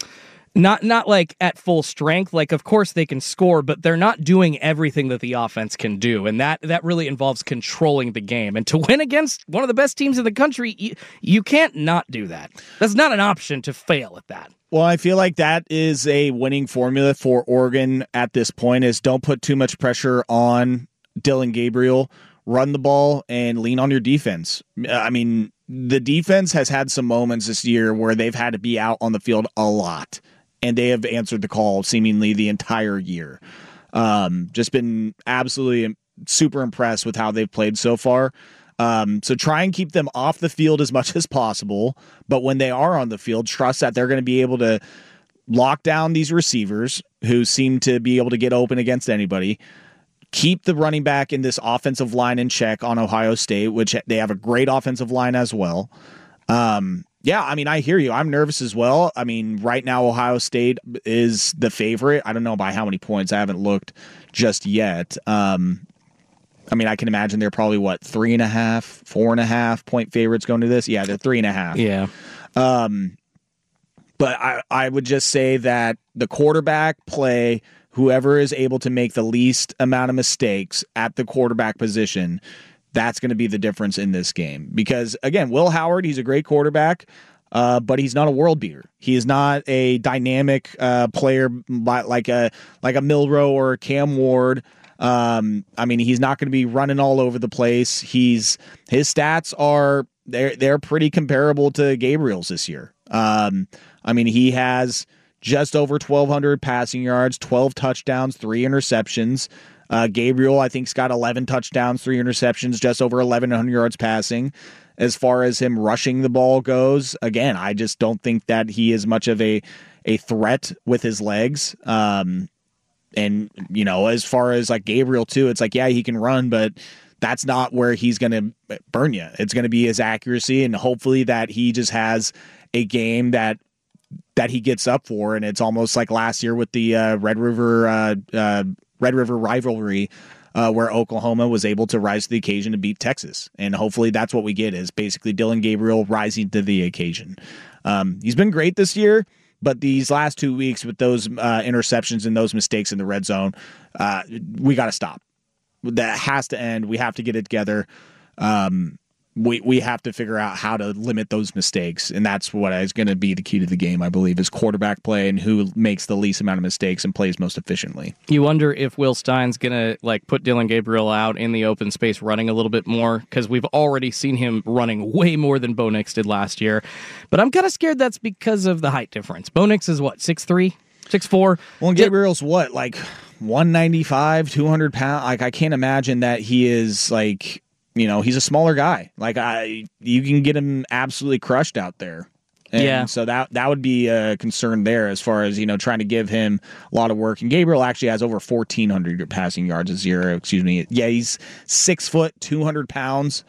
Not not like at full strength. Like, of course they can score, but they're not doing everything that the offense can do. And that, that really involves controlling the game. And to win against one of the best teams in the country, you, you can't not do that. That's not an option to fail at that. Well, I feel like that is a winning formula for Oregon at this point, is don't put too much pressure on Dylan Gabriel, run the ball, and lean on your defense. I mean, the defense has had some moments this year where they've had to be out on the field a lot, and they have answered the call seemingly the entire year. Um, just been absolutely super impressed with how they've played so far. Um, so try and keep them off the field as much as possible. But when they are on the field, trust that they're going to be able to lock down these receivers who seem to be able to get open against anybody. Keep the running back in this offensive line in check on Ohio State, which they have a great offensive line as well. Um, Yeah, I mean, I hear you. I'm nervous as well. I mean, right now, Ohio State is the favorite. I don't know by how many points. I haven't looked just yet. Um, I mean, I can imagine they're probably, what, three and a half, four and a half point favorites going to this? Yeah, they're three and a half. Yeah. Um, but I, I would just say that the quarterback play, whoever is able to make the least amount of mistakes at the quarterback position, that's going to be the difference in this game. Because, again, Will Howard, he's a great quarterback, uh, but he's not a world beater. He is not a dynamic uh, player like a like a Milroe or a Cam Ward. Um, I mean, he's not going to be running all over the place. He's his stats are they're they're pretty comparable to Gabriel's this year. Um, I mean, he has just over twelve hundred passing yards, twelve touchdowns, three interceptions. Uh, Gabriel, I think, has got eleven touchdowns, three interceptions, just over eleven hundred yards passing. As far as him rushing the ball goes, again, I just don't think that he is much of a a threat with his legs. Um, and, you know, as far as like Gabriel, too, it's like, yeah, he can run, but that's not where he's going to burn you. It's going to be his accuracy, and hopefully that he just has a game that that he gets up for, and it's almost like last year with the uh, Red River uh, uh, Red River rivalry, uh, where Oklahoma was able to rise to the occasion to beat Texas, and hopefully that's what we get is basically Dillon Gabriel rising to the occasion. Um, he's been great this year, but these last two weeks with those uh, interceptions and those mistakes in the red zone, uh, we got to stop. That has to end. We have to get it together. Um, we we have to figure out how to limit those mistakes, and that's what is going to be the key to the game, I believe, is quarterback play and who makes the least amount of mistakes and plays most efficiently. You wonder if Will Stein's going to like put Dillon Gabriel out in the open space running a little bit more, because we've already seen him running way more than Bo Nix did last year. But I'm kind of scared that's because of the height difference. Bo Nix is what, six three, six four? Well, and Gabriel's what, like one ninety-five, two hundred pounds? Like, I can't imagine that he is like, you know, he's a smaller guy. Like, I, you can get him absolutely crushed out there. And yeah. So that that would be a concern there as far as, you know, trying to give him a lot of work. And Gabriel actually has over fourteen hundred passing yards a zero. Excuse me. Yeah, he's six foot, two hundred pounds,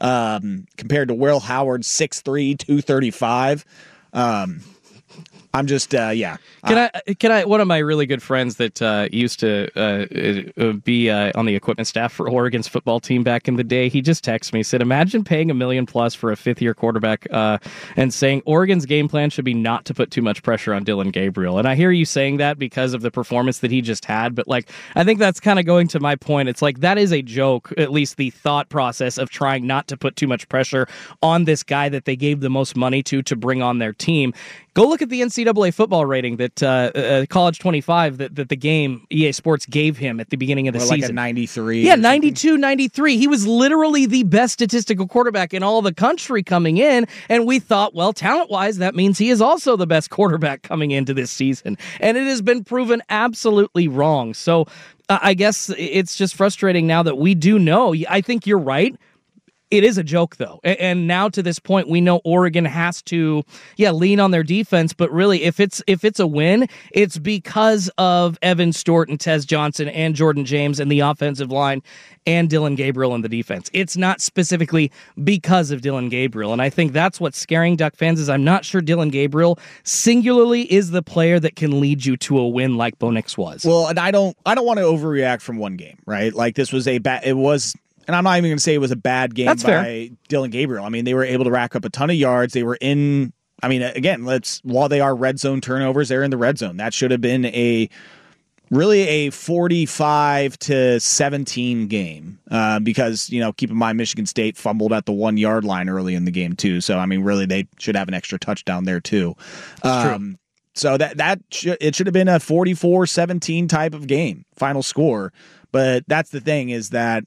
um, compared to Will Howard, six three, two thirty-five. Um, I'm just, uh, yeah. Can I, can I, one of my really good friends that uh, used to uh, uh, be uh, on the equipment staff for Oregon's football team back in the day, he just texted me, said, imagine paying a million plus for a fifth year quarterback uh, and saying Oregon's game plan should be not to put too much pressure on Dillon Gabriel. And I hear you saying that because of the performance that he just had, but like, I think that's kind of going to my point. It's like, that is a joke, at least the thought process of trying not to put too much pressure on this guy that they gave the most money to, to bring on their team. Go look at the N C double A football rating that uh, uh, College twenty-five that, that the game E A Sports gave him at the beginning of the or season. Like a ninety-three. Yeah, ninety-two, ninety-three. He was literally the best statistical quarterback in all the country coming in, and we thought, well, talent-wise, that means he is also the best quarterback coming into this season. And it has been proven absolutely wrong. So uh, I guess it's just frustrating now that we do know. I think you're right. It is a joke, though. And now to this point, we know Oregon has to, yeah, lean on their defense. But really, if it's if it's a win, it's because of Evan Stewart and Tez Johnson and Jordan James and the offensive line and Dillon Gabriel in the defense. It's not specifically because of Dillon Gabriel. And I think that's what's scaring Duck fans is I'm not sure Dillon Gabriel singularly is the player that can lead you to a win like Bo Nix was. Well, and I don't I don't want to overreact from one game, right? Like this was a bad, it was... And I'm not even going to say it was a bad game That's by fair. Dillon Gabriel. I mean, they were able to rack up a ton of yards. They were in, I mean, again, let's, while they are red zone turnovers, they're in the red zone. That should have been a, really a forty-five to seventeen game uh, because, you know, keep in mind, Michigan State fumbled at the one yard line early in the game too. So, I mean, really, they should have an extra touchdown there too. Um, so that, that should, it should have been a forty-four seventeen type of game, final score. But that's the thing is that,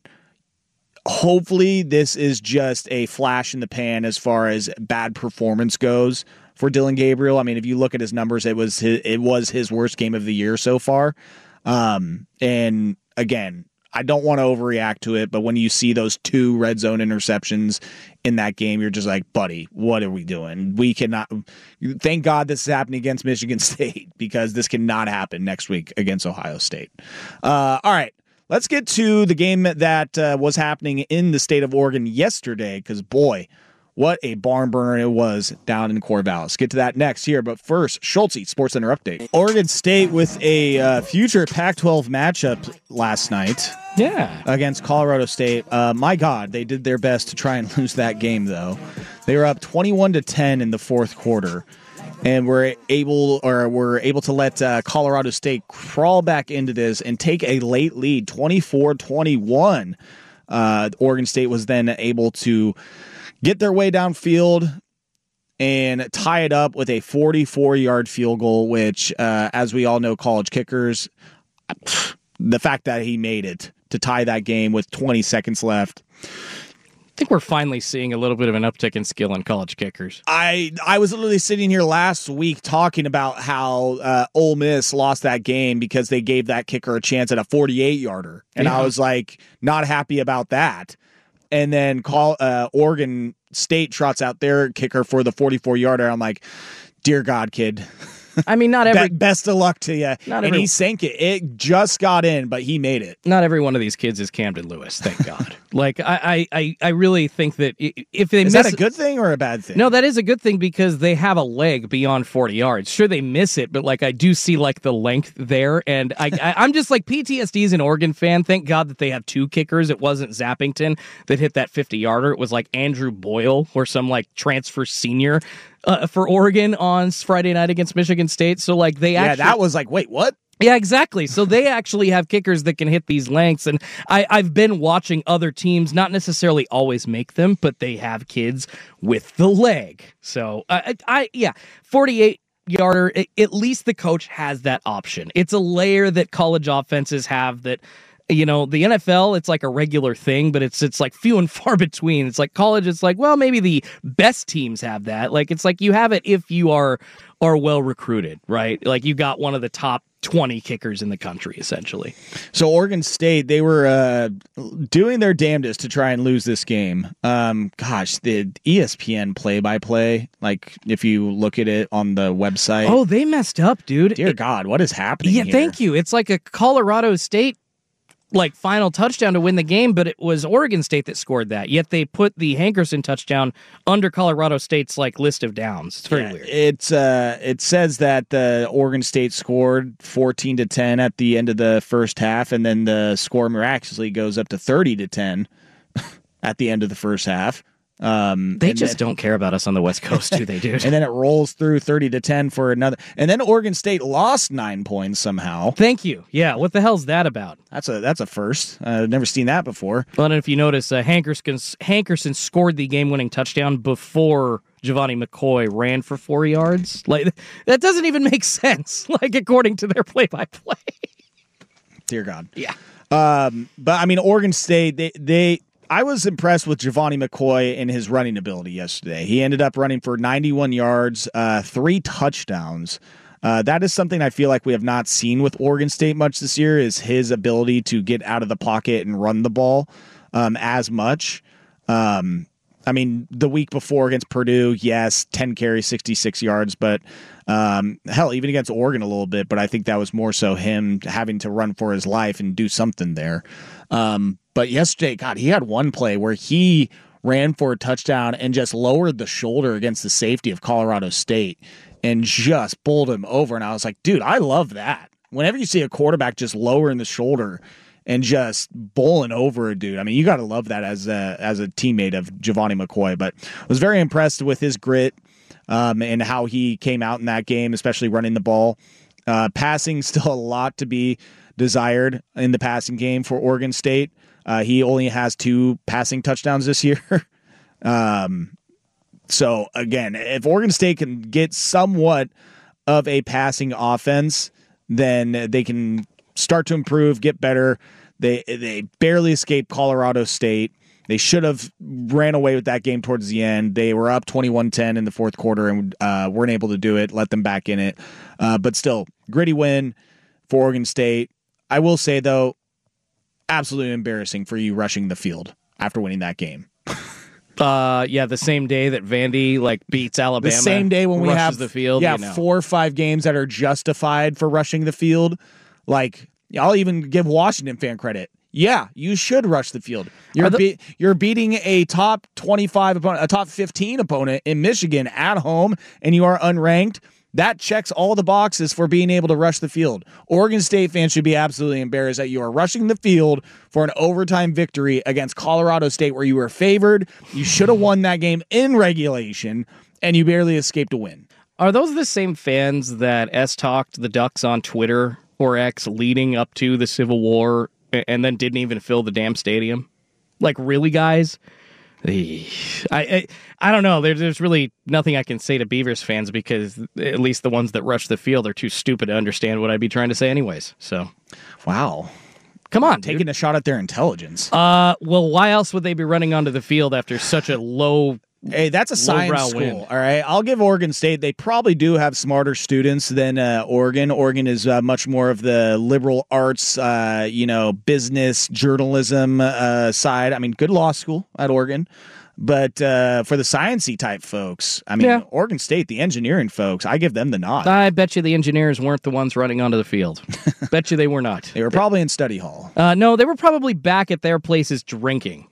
hopefully this is just a flash in the pan as far as bad performance goes for Dillon Gabriel. I mean, if you look at his numbers, it was his, it was his worst game of the year so far. Um, and again, I don't want to overreact to it, but when you see those two red zone interceptions in that game, you're just like, buddy, what are we doing? We cannot. Thank God this is happening against Michigan State because this cannot happen next week against Ohio State. Uh, all right. Let's get to the game that uh, was happening in the state of Oregon yesterday, because, boy, what a barn burner it was down in Corvallis. Get to that next here, but first, Schulte, Sports Center update. Oregon State with a uh, future Pac twelve matchup last night. Yeah. Against Colorado State. Uh, my God, they did their best to try and lose that game, though. They were up twenty-one to ten in the fourth quarter. And we're able, or we're able to let uh, Colorado State crawl back into this and take a late lead, twenty-four twenty-one. Uh, Oregon State was then able to get their way downfield and tie it up with a forty-four yard field goal, which, uh, as we all know, college kickers, the fact that he made it to tie that game with twenty seconds left. I think we're finally seeing a little bit of an uptick in skill in college kickers. I I was literally sitting here last week talking about how uh, Ole Miss lost that game because they gave that kicker a chance at a forty-eight yarder. And yeah. I was like, not happy about that. And then call uh, Oregon State trots out their kicker for the forty-four yarder. I'm like, dear God, kid. I mean, not every Be- best of luck to you. Not and every- he sank it. It just got in, but he made it. not every one of these kids is Camden Lewis, thank God. Like, I, I, I, I really think that i- if they Is miss that a good thing or a bad thing? No, that is a good thing because they have a leg beyond forty yards. Sure, they miss it, but like I do see like the length there, and I, I I'm just like P T S D as an Oregon fan. Thank God that they have two kickers. It wasn't Zappington that hit that fifty yarder. It was like Andrew Boyle or some like transfer senior uh, for Oregon on Friday night against Michigan State. So like they yeah, actually, that was like, wait, what? Yeah, exactly. So they actually have kickers that can hit these lengths. And I, I've been watching other teams not necessarily always make them, but they have kids with the leg. So I, I yeah, forty-eight yarder, at least the coach has that option. It's a layer that college offenses have that, you know, the N F L, it's like a regular thing, but it's it's like few and far between. It's like college, it's like, well, maybe the best teams have that. Like, it's like you have it if you are are well recruited, right? Like you got one of the top twenty kickers in the country, essentially. So Oregon State, they were uh, doing their damnedest to try and lose this game. Um, gosh, the E S P N play-by-play, like if you look at it on the website. Oh, they messed up, dude. Dear It- God, what is happening Yeah, here? thank you. It's like a Colorado State like final touchdown to win the game, but it was Oregon State that scored that. Yet they put the Hankerson touchdown under Colorado State's like list of downs. It's very Yeah, weird. It's uh, it says that the Oregon State scored fourteen to ten at the end of the first half, and then the score miraculously goes up to thirty to ten at the end of the first half. Um, They and just then- don't care about us on the West Coast, do they, dude? And then it rolls through thirty to ten for another. And then Oregon State lost nine points somehow. Thank you. Yeah, what the hell's that about? That's a that's a first. Uh, I've never seen that before. Well, and if you notice, uh, Hankerson, Hankerson scored the game-winning touchdown before Giovanni McCoy ran for four yards. Like that doesn't even make sense. Like according to their play-by-play. Dear God. Yeah. Um, but I mean, Oregon State, they they. I was impressed with Giovanni McCoy and his running ability yesterday. He ended up running for ninety-one yards, uh, three touchdowns. Uh, that is something I feel like we have not seen with Oregon State much this year, is his ability to get out of the pocket and run the ball um, as much. Um, I mean, the week before against Purdue, yes, ten carries, sixty-six yards, but um, hell, even against Oregon a little bit, but I think that was more so him having to run for his life and do something there. Um, but yesterday, God, he had one play where he ran for a touchdown and just lowered the shoulder against the safety of Colorado State and just bowled him over. And I was like, dude, I love that. Whenever you see a quarterback just lowering the shoulder and just bowling over a dude, I mean, you got to love that as a, as a teammate of Giovanni McCoy. But I was very impressed with his grit um, and how he came out in that game, especially running the ball. Uh, passing, still a lot to be desired in the passing game for Oregon State. Uh, he only has two passing touchdowns this year. um, so, again, if Oregon State can get somewhat of a passing offense, then they can start to improve, get better. They they barely escaped Colorado State. They should have ran away with that game towards the end. They were up twenty-one ten in the fourth quarter and uh, weren't able to do it, let them back in it. Uh, but still, gritty win for Oregon State. I will say, though, absolutely embarrassing for you rushing the field after winning that game. Uh, yeah, the same day that Vandy like beats Alabama. The same day when we rushes have the field. yeah, you know. four or five games that are justified for rushing the field. Like, I'll even give Washington fan credit. Yeah, you should rush the field. You're the- be- you're beating a top twenty-five opponent, a top fifteen opponent in Michigan at home, and you are unranked. That checks all the boxes for being able to rush the field. Oregon State fans should be absolutely embarrassed that you are rushing the field for an overtime victory against Colorado State where you were favored. You should have won that game in regulation, and you barely escaped a win. Are those the same fans that S-talked the Ducks on Twitter or X leading up to the Civil War and then didn't even fill the damn stadium? Like, really, guys? I, I I don't know. There's there's really nothing I can say to Beavers fans because at least the ones that rush the field are too stupid to understand what I'd be trying to say anyways. So, wow, come on, taking dude. a shot at their intelligence. Uh, well, why else would they be running onto the field after such a low? Hey, that's a science lowbrow school, win? all right? I'll give Oregon State, they probably do have smarter students than uh, Oregon. Oregon is uh, much more of the liberal arts, uh, you know, business, journalism uh, side. I mean, good law school at Oregon. But uh, for the sciencey type folks, I mean, Yeah. Oregon State, the engineering folks, I give them the nod. I bet you the engineers weren't the ones running onto the field. Bet you they were not. They were probably in study hall. Uh, no, they were probably back at their places drinking.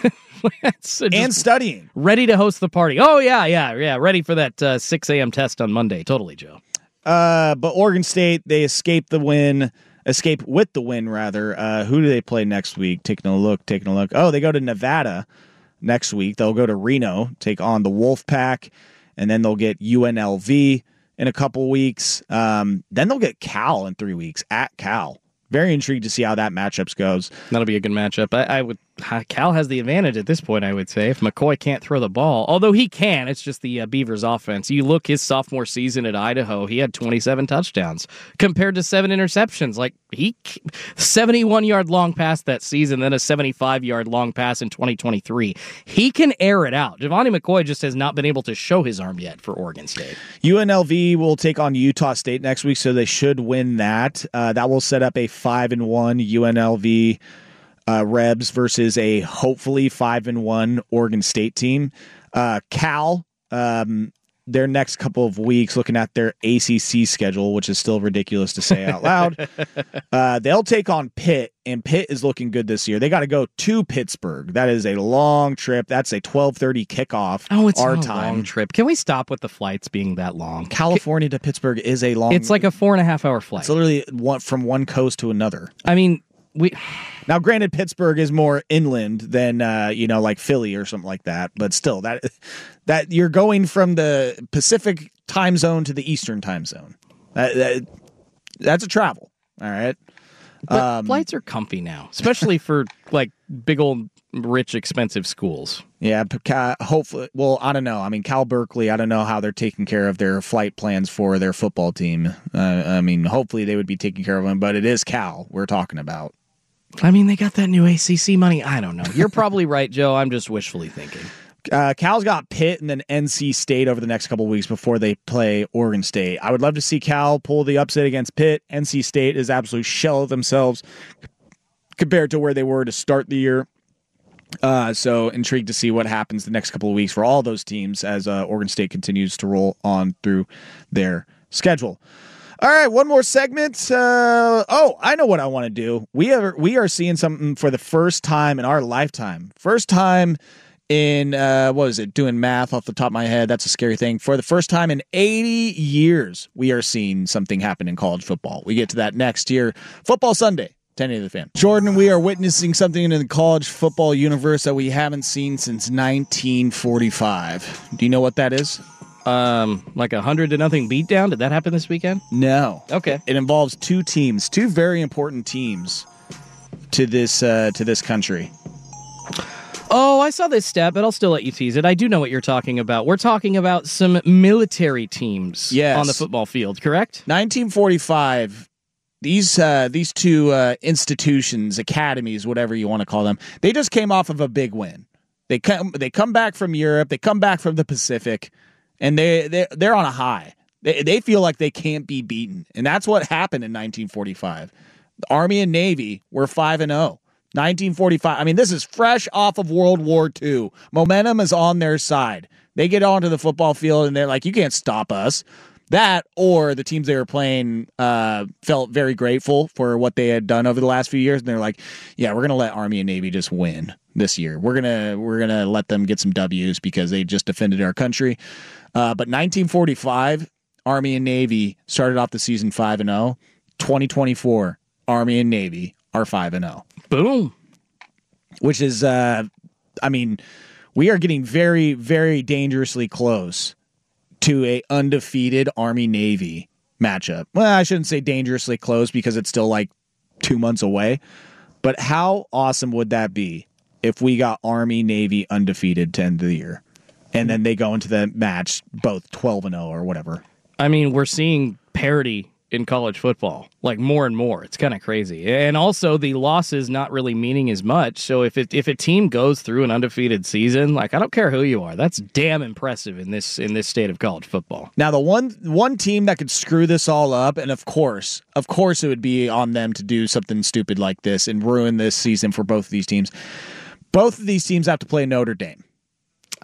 That's just and studying. Ready to host the party. Oh, yeah, yeah, yeah. Ready for that uh, six a.m. test on Monday. Totally, Joe. Uh, but Oregon State, they escaped the win, escape with the win, rather. Uh, who do they play next week? Taking a look, taking a look. Oh, they go to Nevada next week. They'll go to Reno, take on the Wolfpack, and then they'll get U N L V in a couple weeks. Um, then they'll get Cal in three weeks at Cal. Very intrigued to see how that matchup goes. That'll be a good matchup. I, I would. Cal has the advantage at this point, I would say, if McCoy can't throw the ball. Although he can, it's just the uh, Beavers' offense. You look his sophomore season at Idaho, he had twenty-seven touchdowns compared to seven interceptions. Like he, seventy-one-yard long pass that season, then a seventy-five-yard long pass in twenty twenty-three. He can air it out. Giovanni McCoy just has not been able to show his arm yet for Oregon State. U N L V will take on Utah State next week, so they should win that. Uh, that will set up a five and one U N L V. Uh, Rebs versus a hopefully five and one Oregon State team. Uh, Cal, um, their next couple of weeks, looking at their A C C schedule, which is still ridiculous to say out loud. uh, they'll take on Pitt, and Pitt is looking good this year. They got to go to Pittsburgh. That is a long trip. That's a twelve thirty kickoff. Oh, it's our not time. a long trip. Can we stop with the flights being that long? California to Pittsburgh is a long. It's like a four and a half hour flight. It's literally one from one coast to another. I mean, we. Now, granted, Pittsburgh is more inland than uh, you know, like Philly or something like that. But still, that that you're going from the Pacific time zone to the Eastern time zone. That, that that's a travel. All right. But um, flights are comfy now, especially for like big old rich expensive schools. Yeah, hopefully. Well, I don't know. I mean, Cal Berkeley, I don't know how they're taking care of their flight plans for their football team. Uh, I mean, hopefully they would be taking care of them, but it is Cal we're talking about. I mean, they got that new A C C money. I don't know. You're probably right, Joe. I'm just wishfully thinking. Uh, Cal's got Pitt and then N C State over the next couple of weeks before they play Oregon State. I would love to see Cal pull the upset against Pitt. N C State is absolute shell of themselves compared to where they were to start the year. Uh, so intrigued to see what happens the next couple of weeks for all those teams as uh, Oregon State continues to roll on through their schedule. All right, one more segment. Uh, oh, I know what I want to do. We are we are seeing something for the first time in our lifetime. First time in uh, what is it? Doing math off the top of my head. That's a scary thing. For the first time in eighty years, we are seeing something happen in college football. We get to that next year. Football Sunday. ten eighty The Fan. Jordan, we are witnessing something in the college football universe that we haven't seen since nineteen forty-five. Do you know what that is? Um, like a hundred to nothing beatdown. Did that happen this weekend? No. Okay. It involves two teams, two very important teams to this uh, to this country. Oh, I saw this stat, but I'll still let you tease it. I do know what you're talking about. We're talking about some military teams yes. on the football field, correct? nineteen forty-five. These uh, these two uh, institutions, academies, whatever you want to call them, they just came off of a big win. They come they come back from Europe. They come back from the Pacific. And they they they're on a high. They they feel like they can't be beaten, and that's what happened in nineteen forty-five. The Army and Navy were five and zero. nineteen forty-five. I mean, this is fresh off of World War Two. Momentum is on their side. They get onto the football field, and they're like, "You can't stop us." That or the teams they were playing uh, felt very grateful for what they had done over the last few years, and they're like, "Yeah, we're gonna let Army and Navy just win this year. We're gonna we're gonna let them get some W's because they just defended our country." Uh, but nineteen forty-five, Army and Navy started off the season five and zero. twenty twenty-four, Army and Navy are five and zero. Boom. Which is, uh, I mean, we are getting very, very dangerously close to a undefeated Army Navy matchup. Well, I shouldn't say dangerously close because it's still like two months away. But how awesome would that be if we got Army Navy undefeated to end the year? And then they go into the match both twelve and oh or whatever. I mean, we're seeing parity in college football, like more and more. It's kind of crazy. And also the losses not really meaning as much. So if it, if a team goes through an undefeated season, like I don't care who you are, that's damn impressive in this in this state of college football. Now the one one team that could screw this all up, and of course, of course it would be on them to do something stupid like this and ruin this season for both of these teams. Both of these teams have to play Notre Dame.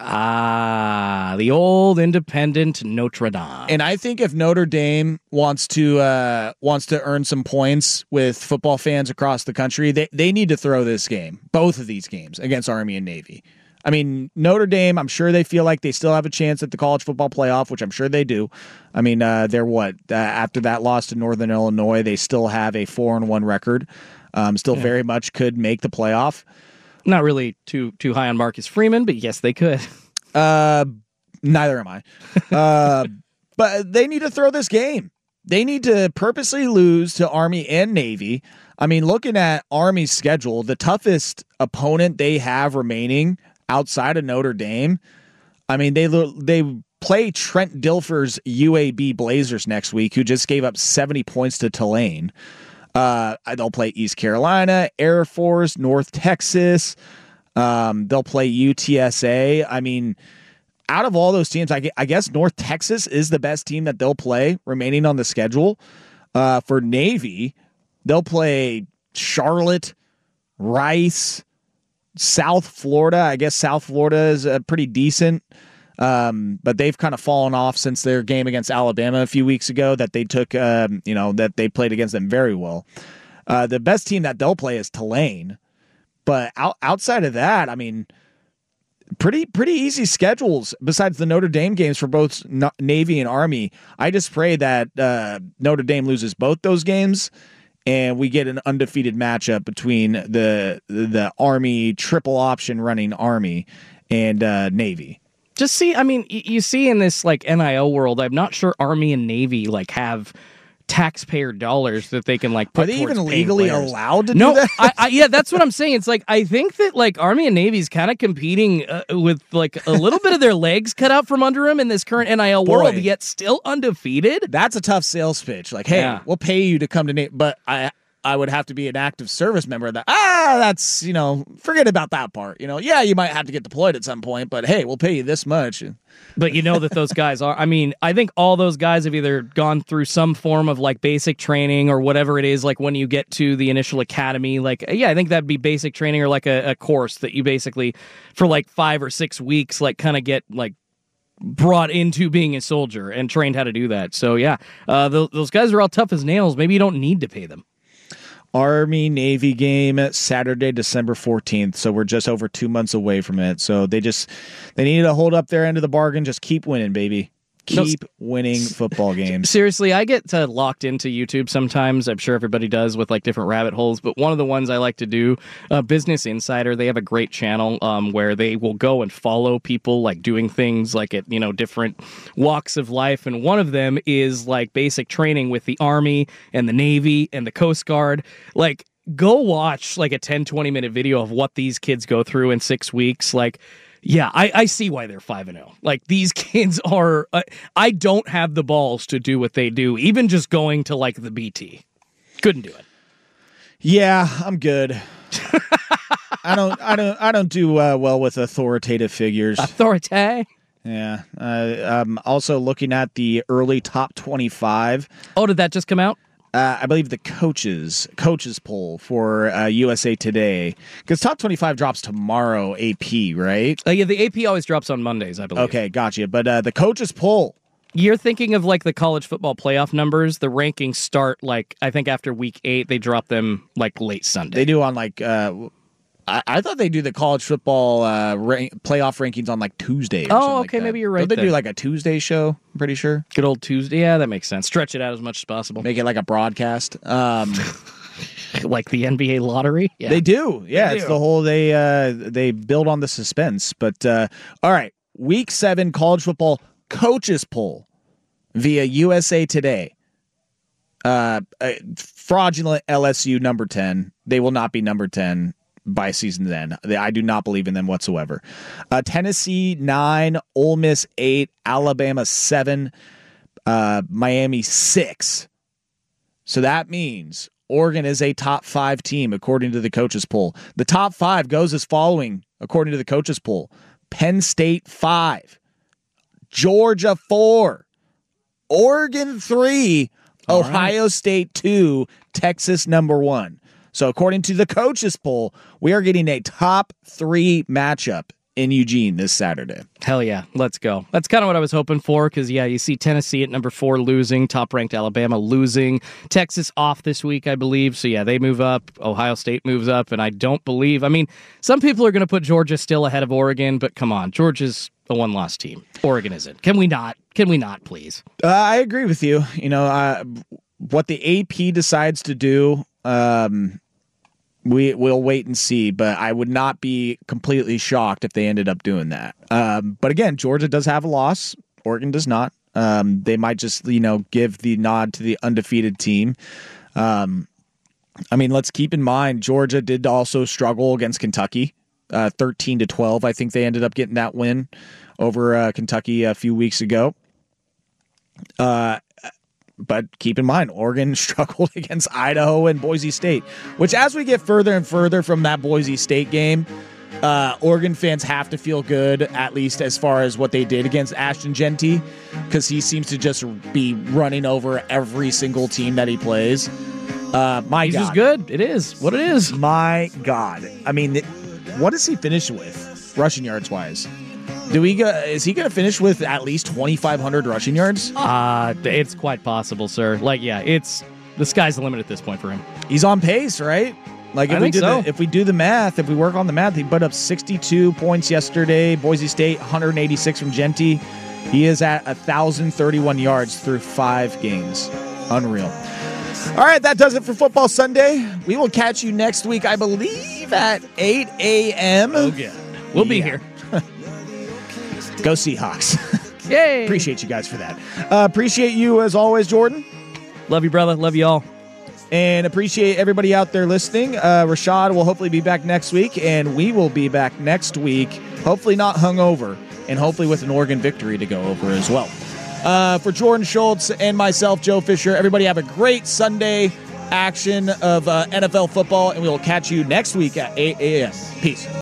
Ah, the old independent Notre Dame. And I think if Notre Dame wants to uh, wants to earn some points with football fans across the country, they, they need to throw this game, both of these games, against Army and Navy. I mean, Notre Dame, I'm sure they feel like they still have a chance at the college football playoff, which I'm sure they do. I mean, uh, they're what? Uh, after that loss to Northern Illinois, they still have a four and one record. Um, still yeah. very much could make the playoff. Not really too too high on Marcus Freeman, but yes, they could. Uh, neither am I. Uh, but they need to throw this game. They need to purposely lose to Army and Navy. I mean, looking at Army's schedule, the toughest opponent they have remaining outside of Notre Dame, I mean, they they play Trent Dilfer's U A B Blazers next week, who just gave up seventy points to Tulane. Uh, they'll play East Carolina, Air Force, North Texas. Um, they'll play U T S A. I mean, out of all those teams, I, I guess North Texas is the best team that they'll play remaining on the schedule. Uh, for Navy, they'll play Charlotte, Rice, South Florida. I guess South Florida is uh, pretty decent, um, but they've kind of fallen off since their game against Alabama a few weeks ago. That they took, um, you know, that they played against them very well. Uh, the best team that they'll play is Tulane, but out, outside of that, I mean, pretty pretty easy schedules. Besides the Notre Dame games for both Navy and Army, I just pray that uh, Notre Dame loses both those games. And we get an undefeated matchup between the the Army triple option running Army and uh, Navy. Just see, I mean, you see in this like N I L world, I'm not sure Army and Navy like have taxpayer dollars that they can like put. Are they towards even legally players. allowed to no, do that? I, I, yeah, that's what I'm saying. It's like I think that like Army and Navy is kind of competing uh, with like a little bit of their legs cut out from under them in this current N I L Boy. world, yet still undefeated. That's a tough sales pitch. Like, hey, Yeah. we'll pay you to come to Navy, but I I would have to be an active service member of that. Ah, that's, you know, forget about that part. You know, yeah, you might have to get deployed at some point, but hey, we'll pay you this much. But you know that those guys are, I mean, I think all those guys have either gone through some form of like basic training or whatever it is, like when you get to the initial academy, like, yeah, I think that'd be basic training or like a, a course that you basically for like five or six weeks, like kind of get like brought into being a soldier and trained how to do that. So yeah, uh, th- those guys are all tough as nails. Maybe you don't need to pay them. Army Navy game Saturday, December fourteenth. So we're just over two months away from it. So they just they need to hold up their end of the bargain. Just keep winning, baby. Keep no, winning football games. Seriously, I get uh, locked into YouTube sometimes. I'm sure everybody does with like different rabbit holes. But one of the ones I like to do, uh, Business Insider, they have a great channel um, where they will go and follow people like doing things like at, you know, different walks of life. And one of them is like basic training with the Army and the Navy and the Coast Guard. Like, go watch like a ten, twenty minute video of what these kids go through in six weeks. Like, yeah, I, I see why they're five and oh. Like, these kids are... Uh, I don't have the balls to do what they do, even just going to, like, the B T. Couldn't do it. Yeah, I'm good. I don't I don't, I don't do uh, well with authoritative figures. Authority? Yeah. Uh, I'm also looking at the early top twenty-five. Oh, did that just come out? Uh, I believe the coaches coaches poll for uh, U S A Today, because top twenty-five drops tomorrow. A P, right? Uh, yeah, the A P always drops on Mondays, I believe. Okay, gotcha. But uh, the coaches poll. You're thinking of like the college football playoff numbers. The rankings start like I think after week eight. They drop them like late Sunday. They do on like. Uh, I, I thought they do the college football uh, rank, playoff rankings on like Tuesday. Or oh, something okay, like maybe you're right. Don't they then. do like a Tuesday show? I'm pretty sure. Good old Tuesday. Yeah, that makes sense. Stretch it out as much as possible. Make it like a broadcast. Um, like the N B A lottery. Yeah. They do. Yeah, They it's do. the whole they uh, they build on the suspense. But uh, all right, week seven college football coaches poll via U S A Today. Uh, uh, fraudulent L S U number ten. They will not be number ten by season's end. I do not believe in them whatsoever. Uh, Tennessee nine, Ole Miss eight, Alabama seven, uh, Miami six. So that means Oregon is a top five team according to the coaches poll. The top five goes as following according to the coaches poll: Penn State five, Georgia four, Oregon three, All Ohio right. State two, Texas number one. So according to the coaches poll, we are getting a top three matchup in Eugene this Saturday. Hell yeah, let's go. That's kind of what I was hoping for because, yeah, you see Tennessee at number four losing, top-ranked Alabama losing, Texas off this week, I believe. So, yeah, they move up, Ohio State moves up, and I don't believe, I mean, some people are going to put Georgia still ahead of Oregon, but come on, Georgia's a one-loss team. Oregon isn't. Can we not? Can we not, please? Uh, I agree with you. You know, uh, what the A P decides to do, um, We will wait and see, but I would not be completely shocked if they ended up doing that. Um, but again, Georgia does have a loss. Oregon does not. Um, they might just, you know, give the nod to the undefeated team. Um, I mean, let's keep in mind, Georgia did also struggle against Kentucky, uh, thirteen to twelve. I think they ended up getting that win over uh, Kentucky a few weeks ago. Uh, But keep in mind, Oregon struggled against Idaho and Boise State, which as we get further and further from that Boise State game, uh, Oregon fans have to feel good, at least as far as what they did against Ashton Genty, because he seems to just be running over every single team that he plays. Uh, my He's God. just good. It is what it is. My God. I mean, what does he finish with, rushing yards-wise? Do we go, is he going to finish with at least twenty-five hundred rushing yards? Uh, it's quite possible, sir. Like, yeah, it's the sky's the limit at this point for him. He's on pace, right? Like if I we think do so. the, if we do the math, if we work on the math, he put up sixty-two points yesterday. Boise State one hundred eighty-six from Genty. He is at one thousand thirty-one yards through five games. Unreal. All right, that does it for Football Sunday. We will catch you next week, I believe, at eight a.m. Oh, good. We'll be Yeah. here. Go Seahawks. Yay. Appreciate you guys for that. Uh, appreciate you as always, Jordan. Love you, brother. Love you all. And appreciate everybody out there listening. Uh, Rashad will hopefully be back next week, and we will be back next week, hopefully not hungover, and hopefully with an Oregon victory to go over as well. Uh, for Jordan Schultz and myself, Joe Fisher, everybody have a great Sunday action of uh, N F L football, and we will catch you next week at eight a.m. Peace.